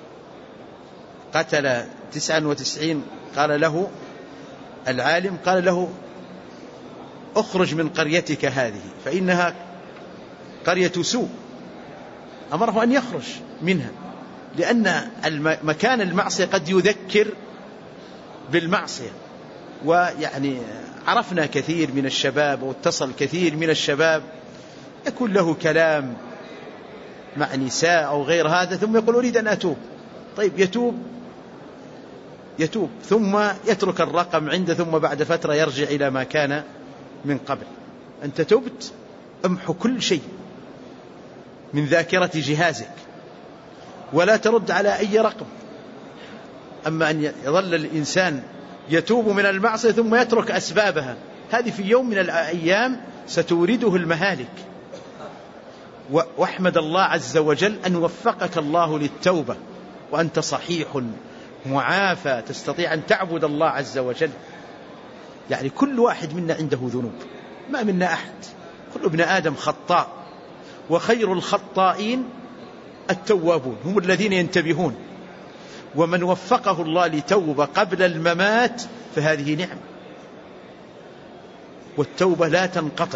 قتل تسعا وتسعين قال له العالم قال له اخرج من قريتك هذه فإنها قرية سوء. أمره أن يخرج منها، لأن مكان المعصية قد يذكر بالمعصية. ويعني عرفنا كثير من الشباب واتصل كثير من الشباب يكون له كلام مع نساء أو غير هذا ثم يقول أريد أن أتوب. طيب يتوب يتوب ثم يترك الرقم عنده، ثم بعد فترة يرجع إلى ما كان من قبل. أنت تبت، امحو كل شيء من ذاكرة جهازك ولا ترد على أي رقم. أما أن يظل الإنسان يتوب من المعصية ثم يترك أسبابها، هذه في يوم من الأيام ستورده المهالك. واحمد الله عز وجل أن وفقك الله للتوبة وأنت صحيح معافى تستطيع أن تعبد الله عز وجل. يعني كل واحد منا عنده ذنوب، ما منا أحد كل ابن آدم خطاء، وخير الخطائين التوابون، هم الذين ينتبهون، ومن وفقه الله لتوبة قبل الممات فهذه نعم. والتوبة لا تنقطع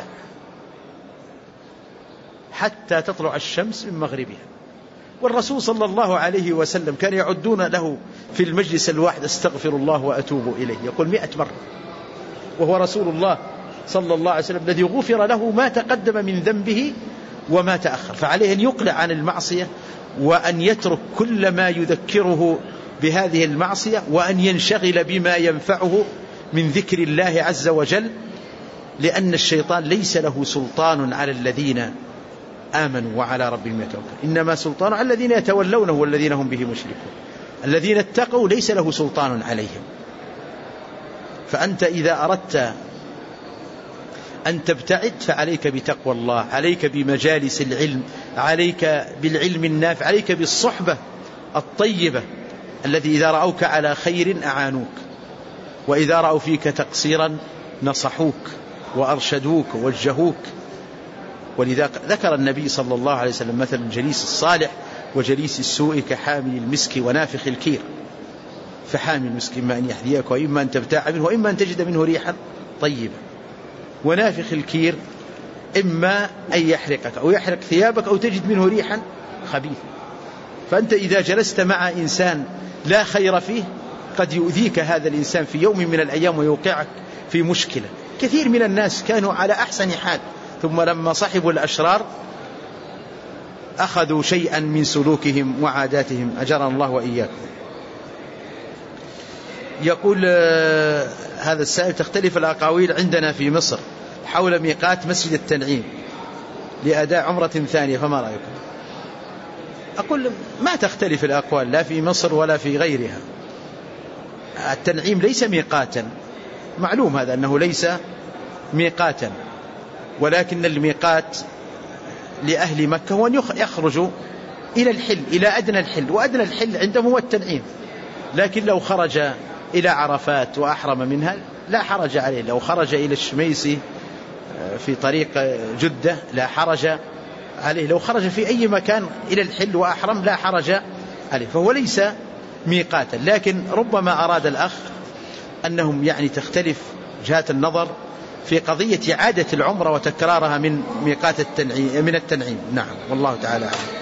حتى تطلع الشمس من مغربها. والرسول صلى الله عليه وسلم كان يعدون له في المجلس الواحد استغفر الله وأتوب إليه، يقول مئة مرة، وهو رسول الله صلى الله عليه وسلم الذي غفر له ما تقدم من ذنبه وما تأخر. فعليه أن يقلع عن المعصية، وأن يترك كل ما يذكره بهذه المعصية، وأن ينشغل بما ينفعه من ذكر الله عز وجل، لأن الشيطان ليس له سلطان على الذين آمنوا وعلى ربهم يتوكلون، إنما سلطان على الذين يتولونه والذين هم به مشركون. الذين اتقوا ليس له سلطان عليهم. فأنت إذا أردت أن تبتعد فعليك بتقوى الله، عليك بمجالس العلم، عليك بالعلم النافع، عليك بالصحبة الطيبة الذي إذا رأوك على خير أعانوك، وإذا رأوا فيك تقصيرا نصحوك وأرشدوك ووجهوك. ولذا ذكر النبي صلى الله عليه وسلم مثل الجليس الصالح وجليس السوء كحامل المسك ونافخ الكير. فحامل المسك إما أن يحذيك، وإما أن تبتاع منه، وإما أن تجد منه ريحا طيبة. ونافخ الكير إما أن يحرقك أو يحرق ثيابك، أو تجد منه ريحا خبيثة. فأنت إذا جلست مع إنسان لا خير فيه قد يؤذيك هذا الإنسان في يوم من الأيام ويوقعك في مشكلة. كثير من الناس كانوا على أحسن حال، ثم لما صحبوا الأشرار أخذوا شيئا من سلوكهم وعاداتهم، أجرنا الله وإياكم. يقول هذا السائل: تختلف الأقاويل عندنا في مصر حول ميقات مسجد التنعيم لأداء عمرة ثانية، فما رأيكم؟ أقول ما تختلف الأقوال لا في مصر ولا في غيرها. التنعيم ليس ميقاتا، معلوم هذا أنه ليس ميقاتا، ولكن الميقات لأهل مكة هو أن يخرجوا إلى الحل، إلى أدنى الحل، وأدنى الحل عندهم هو التنعيم. لكن لو خرج إلى عرفات وأحرم منها لا حرج عليه. لو خرج إلى الشميسي في طريق جدة لا حرج عليه. لو خرج في أي مكان إلى الحل وأحرم لا حرج عليه. فهو ليس ميقاتا، لكن ربما أراد الأخ أنهم يعني تختلف جهات النظر في قضية عادة العمرة وتكرارها من ميقات التنعيم من التنعيم. نعم، والله تعالى أعلم.